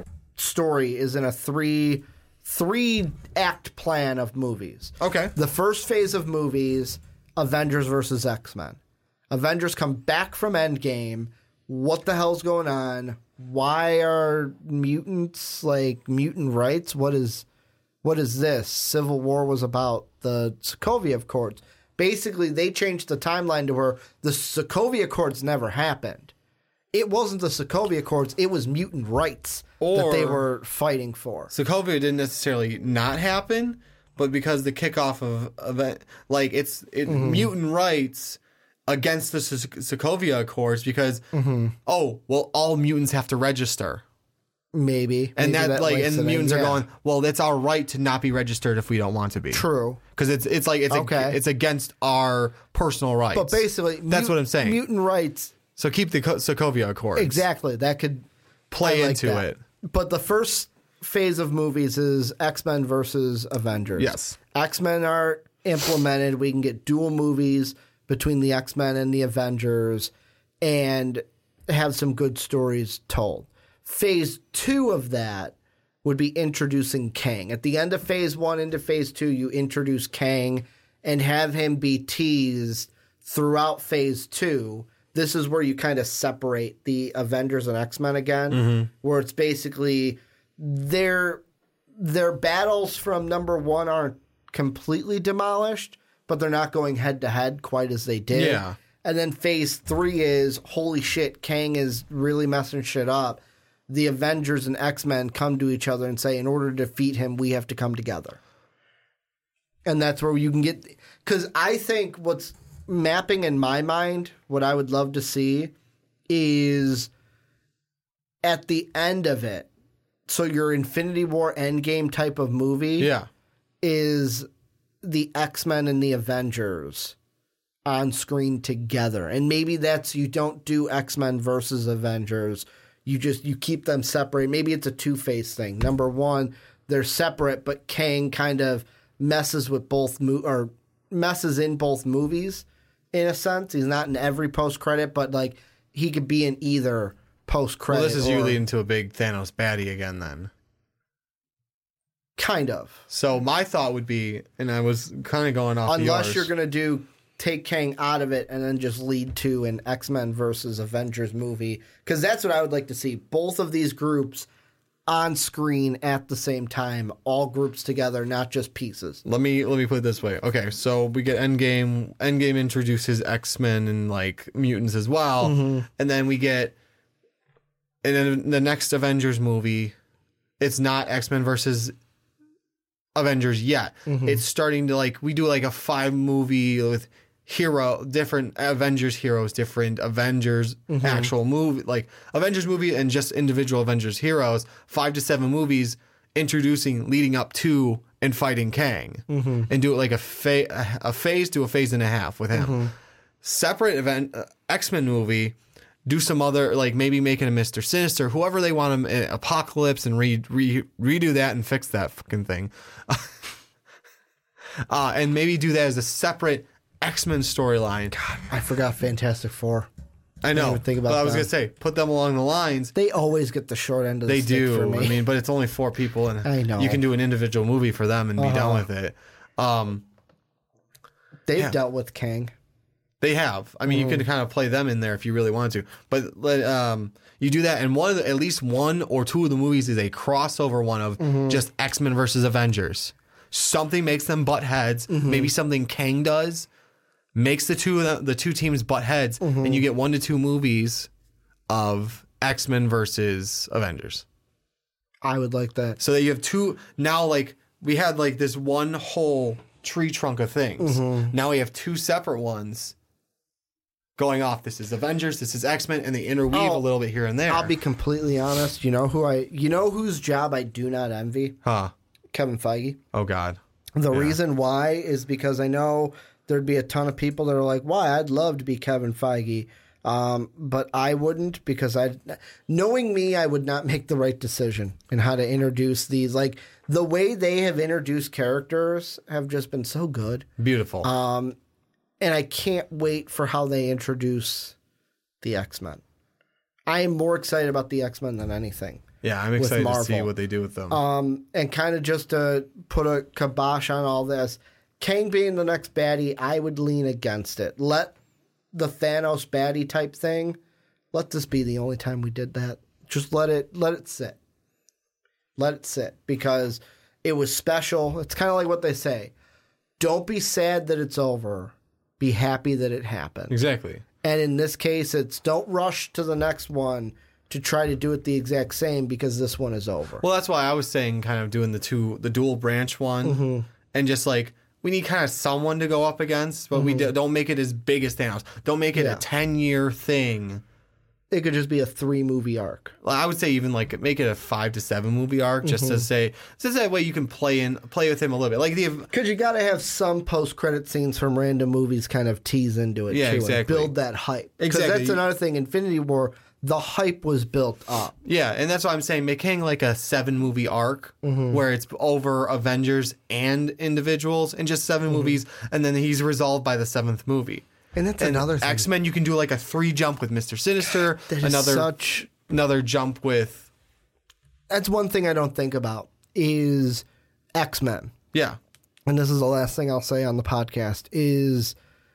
story is in a three three act plan of movies? Okay. The first phase of movies, Avengers versus X-Men. Avengers come back from Endgame. What the hell's going on? Why are mutants like mutant rights? What is what is this? Civil War was about the Sokovia Accords. Basically, they changed the timeline to where the Sokovia Accords never happened. It wasn't the Sokovia Accords. It was mutant rights or that they were fighting for. Sokovia didn't necessarily not happen, but because the kickoff of event, like it's it, mm-hmm. mutant rights against the Sokovia Accords because mm-hmm. oh well, all mutants have to register. Maybe, and Maybe that, that like, and the mutants in, yeah. are going, well, that's our right to not be registered if we don't want to be. True, because it's it's like it's okay. a, it's against our personal rights. But basically, that's mut- what I'm saying. Mutant rights. So keep the Sokovia Accords. Exactly, that could play like into that. it. But the first phase of movies is X-Men versus Avengers. Yes, X-Men are implemented. We can get dual movies between the X-Men and the Avengers, and have some good stories told. Phase two of that would be introducing Kang. At the end of phase one into phase two, you introduce Kang and have him be teased throughout phase two. This is where you kind of separate the Avengers and X-Men again, mm-hmm. where it's basically their their battles from number one aren't completely demolished, but they're not going head to head quite as they did. Yeah. And then phase three is, holy shit, Kang is really messing shit up. The Avengers and X-Men come to each other and say, in order to defeat him, we have to come together. And that's where you can get... Because I think what's mapping in my mind, what I would love to see, is at the end of it, so your Infinity War Endgame type of movie yeah. is the X-Men and the Avengers on screen together. And maybe that's, you don't do X-Men versus Avengers. You just, you keep them separate. Maybe it's a two-phase thing. Number one, they're separate, but Kang kind of messes with both, mo- or messes in both movies in a sense. He's not in every post-credit, but like he could be in either post-credit. Well, this is or, you leading to a big Thanos baddie again then. Kind of. So my thought would be, and I was kind of going off Unless yours. you're going to do take Kang out of it and then just lead to an X-Men versus Avengers movie. Because that's what I would like to see. Both of these groups on screen at the same time. All groups together, not just pieces. Let me let me put it this way. Okay, so we get Endgame. Endgame introduces X-Men and like mutants as well. Mm-hmm. And then we get... And then the next Avengers movie, it's not X-Men versus Avengers yet. Mm-hmm. It's starting to like, we do like a five movie with hero, different Avengers heroes, different Avengers mm-hmm. actual movie, like Avengers movie and just individual Avengers heroes, five to seven movies introducing, leading up to and fighting Kang mm-hmm. and do it like a, fa- a phase to a phase and a half with him. Mm-hmm. Separate event, uh, X-Men movie, do some other, like maybe making a Mister Sinister, whoever they want him, uh, Apocalypse, and re, re, redo that and fix that fucking thing. uh, and maybe do that as a separate X-Men storyline. God, I forgot Fantastic Four. I know, I think about but I was that. going to say, put them along the lines. They always get the short end of the they stick do. for me. I mean, but it's only four people, and I know. you can do an individual movie for them and be uh-huh. done with it. Um, They've yeah. dealt with Kang. They have. I mean, mm. you can kind of play them in there if you really want to. But um, you do that, and one of the, at least one or two of the movies is a crossover one of mm-hmm. just X-Men versus Avengers. Something makes them butt heads. Mm-hmm. Maybe something Kang does makes the two of the, the two teams butt heads, Mm-hmm. and you get one to two movies of X-Men versus Avengers. I would like that. So that you have two now. Like we had like this one whole tree trunk of things. Mm-hmm. Now we have two separate ones going off. This is Avengers. This is X-Men, and they interweave Oh, a little bit here and there. I'll be completely honest. You know who I? You know whose job I do not envy? huh? Kevin Feige. Oh God. The Yeah. reason why is because I know there'd be a ton of people that are like, "Why? I'd love to be Kevin Feige," um, but I wouldn't because I, knowing me, I would not make the right decision in how to introduce these. Like the way they have introduced characters have just been so good, Beautiful. um, and I can't wait for how they introduce the X-Men. I am more excited about the X-Men than anything. yeah, I'm excited to see Marvel. what they do with them. Um, and kind of just to put a kibosh on all this, Kang being the next baddie, I would lean against it. Let the Thanos baddie type thing, let this be the only time we did that. Just let it let it sit. Let it sit because it was special. It's kind of like what they say. Don't be sad that it's over. Be happy that it happened. exactly. And in this case, it's don't rush to the next one to try to do it the exact same because this one is over. Well, that's why I was saying kind of doing the two, the dual branch one, Mm-hmm. and just like we need kind of someone to go up against, but we do, don't make it as big as Thanos. Don't make it Mm-hmm. Yeah. a ten year thing. It could just be a three movie arc. Well, I would say even like make it a five to seven movie arc, just Mm-hmm. to say, just that way you can play in, play with him a little bit. Like the Because you got to have some post credit scenes from random movies kind of tease into it Yeah, too exactly. and build that hype. Because Exactly. that's another thing. Infinity War, the hype was built up. yeah, and that's why I'm saying make Kang like a seven movie arc Mm-hmm. where it's over Avengers and individuals, and just 7 Mm-hmm. movies, and then he's resolved by the seventh movie. And that's And another thing. X Men, you can do like a three jump with Mister Sinister, That is another such. another jump with That's one thing I don't think about is X Men. yeah, And this is the last thing I'll say on the podcast is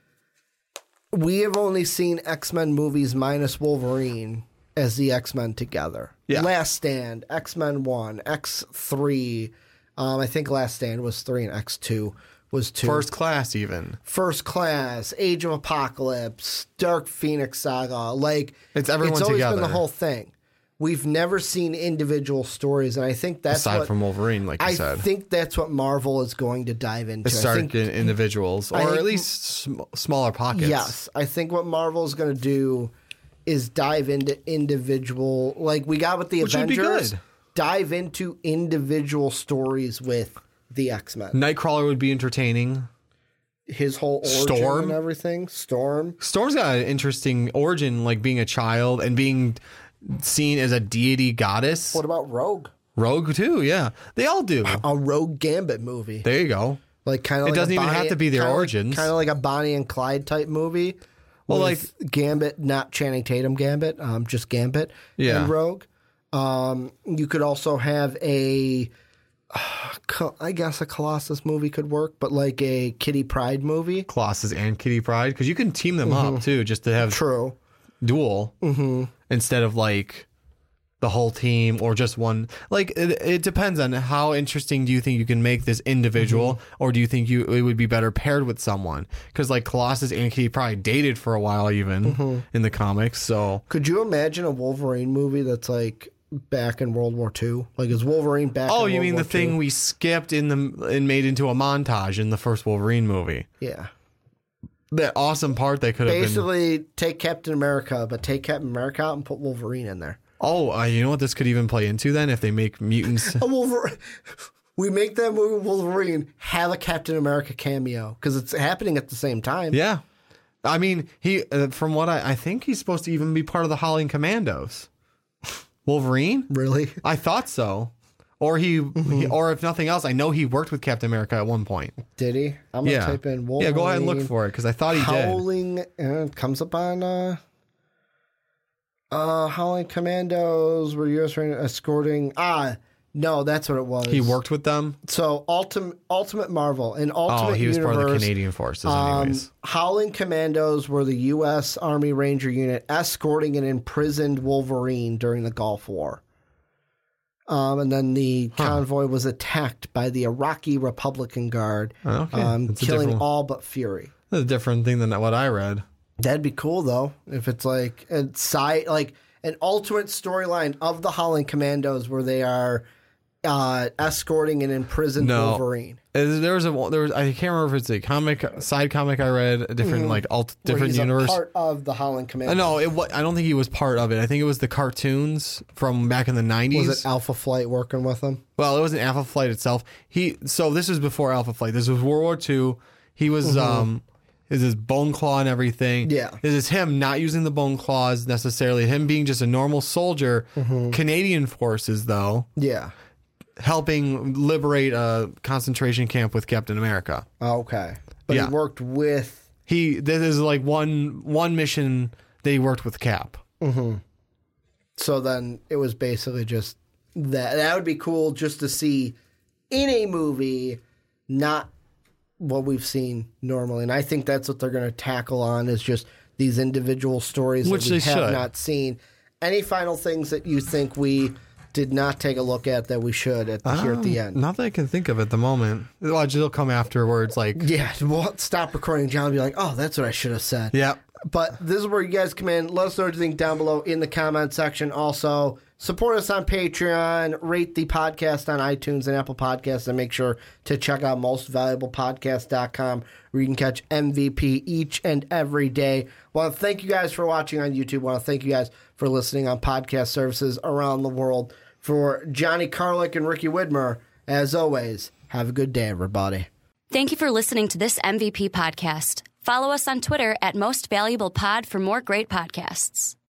we have only seen X-Men movies minus Wolverine as the X-Men together. Yeah. Last Stand, X-Men one, X three, um, I think Last Stand was three and X two was two. First Class even. First Class, Age of Apocalypse, Dark Phoenix Saga. Like It's everyone it's always been together. the whole thing. We've never seen individual stories, and I think that's Aside what, from Wolverine, like you I said, think that's what Marvel is going to dive into. I start think, in individuals or I at think- least sm- smaller pockets. yes, I think what Marvel is going to do is dive into individual, like we got with the Which would be Avengers. good. Dive into individual stories with the X-Men. Nightcrawler would be entertaining. His whole origin Storm? and everything. Storm. Storm's got an interesting origin, like being a child and being seen as a deity goddess. What about Rogue? Rogue too, yeah, they all do. A Rogue Gambit movie. There you go. Like kind of It like doesn't a even Bonnie, have to be their kinda origins. Like, kind of like a Bonnie and Clyde type movie. Well, with Gambit, not Channing Tatum Gambit, um, just Gambit Yeah. and Rogue. Um, you could also have a, uh, co- I guess a Colossus movie could work, but like a Kitty Pryde movie. Colossus and Kitty Pryde, because you can team them up too, just to have True. duel instead of like the whole team or just one. Like it, it depends on how interesting do you think you can make this individual, or do you think you it would be better paired with someone? Because like Colossus and Kitty Pryde dated for a while even in the comics. So Could you imagine a Wolverine movie that's like back in World War Two? Like is Wolverine back? oh, in you World mean War the thing Two? we skipped in the and made into a montage in the first Wolverine movie? Yeah. That awesome part that could have been. Basically, take Captain America, but take Captain America out and put Wolverine in there. Oh, uh, you know what this could even play into then if they make mutants. A Wolverine. We make that movie Wolverine have a Captain America cameo because it's happening at the same time. Yeah, I mean, he uh, from what I, I think he's supposed to even be part of the Howling Commandos. Wolverine? Really? I thought so. Or he, he, or if nothing else, I know he worked with Captain America at one point. Did he? I'm gonna Yeah, type in Wolverine. yeah. Go ahead and look for it because I thought he did. Howling. Uh, it comes up on uh, uh, Howling Commandos were U S Rangers escorting. Ah, no, that's what it was. He worked with them. So Ultimate Ultimate Marvel in Ultimate Oh, he was Universe. part of the Canadian forces, Um, anyways. Howling Commandos were the U S Army Ranger unit escorting an imprisoned Wolverine during the Gulf War. Um, and then the convoy was attacked by the Iraqi Republican Guard, Oh, okay. um, That's a killing different one. all but Fury. That's a different thing than what I read. That'd be cool though, if it's like a side, like an alternate storyline of the Howling Commandos where they are uh, escorting an imprisoned No. Wolverine. Uh, There was a there was I can't remember if it's a comic side comic I read a different like alt Where different he's universe. a part of the Howling Uh, Commandos. no, it wa- I don't think he was part of it. I think it was the cartoons from back in the nineties. Was it Alpha Flight working with him? Well, it wasn't Alpha Flight itself. He so this was before Alpha Flight. This was World War Two. He was um is his bone claw and everything. Yeah. This is him not using the bone claws necessarily. Him being just a normal soldier. Canadian forces though, Yeah. helping liberate a concentration camp with Captain America. Okay. But Yeah. he worked with. He this is like one one mission that he worked with Cap. So then it was basically just that. That would be cool just to see in a movie, not what we've seen normally. And I think that's what they're going to tackle on is just these individual stories Which that we they have should. not seen. Any final things that you think we did not take a look at that we should at the, here at the end? Not that I can think of at the moment. Watch, it'll come afterwards. Like, Yeah, we'll stop recording. John will be like, oh, that's what I should have said. yeah. But this is where you guys come in. Let us know what you think down below in the comment section. Also, support us on Patreon, rate the podcast on iTunes and Apple Podcasts, and make sure to check out most valuable podcast dot com where you can catch M V P each and every day. Want to thank you guys for watching on YouTube. Want to thank you guys for listening on podcast services around the world. For Johnny Carlick and Ricky Widmer, as always, have a good day, everybody. Thank you for listening to this M V P podcast. Follow us on Twitter at Most Valuable Pod for more great podcasts.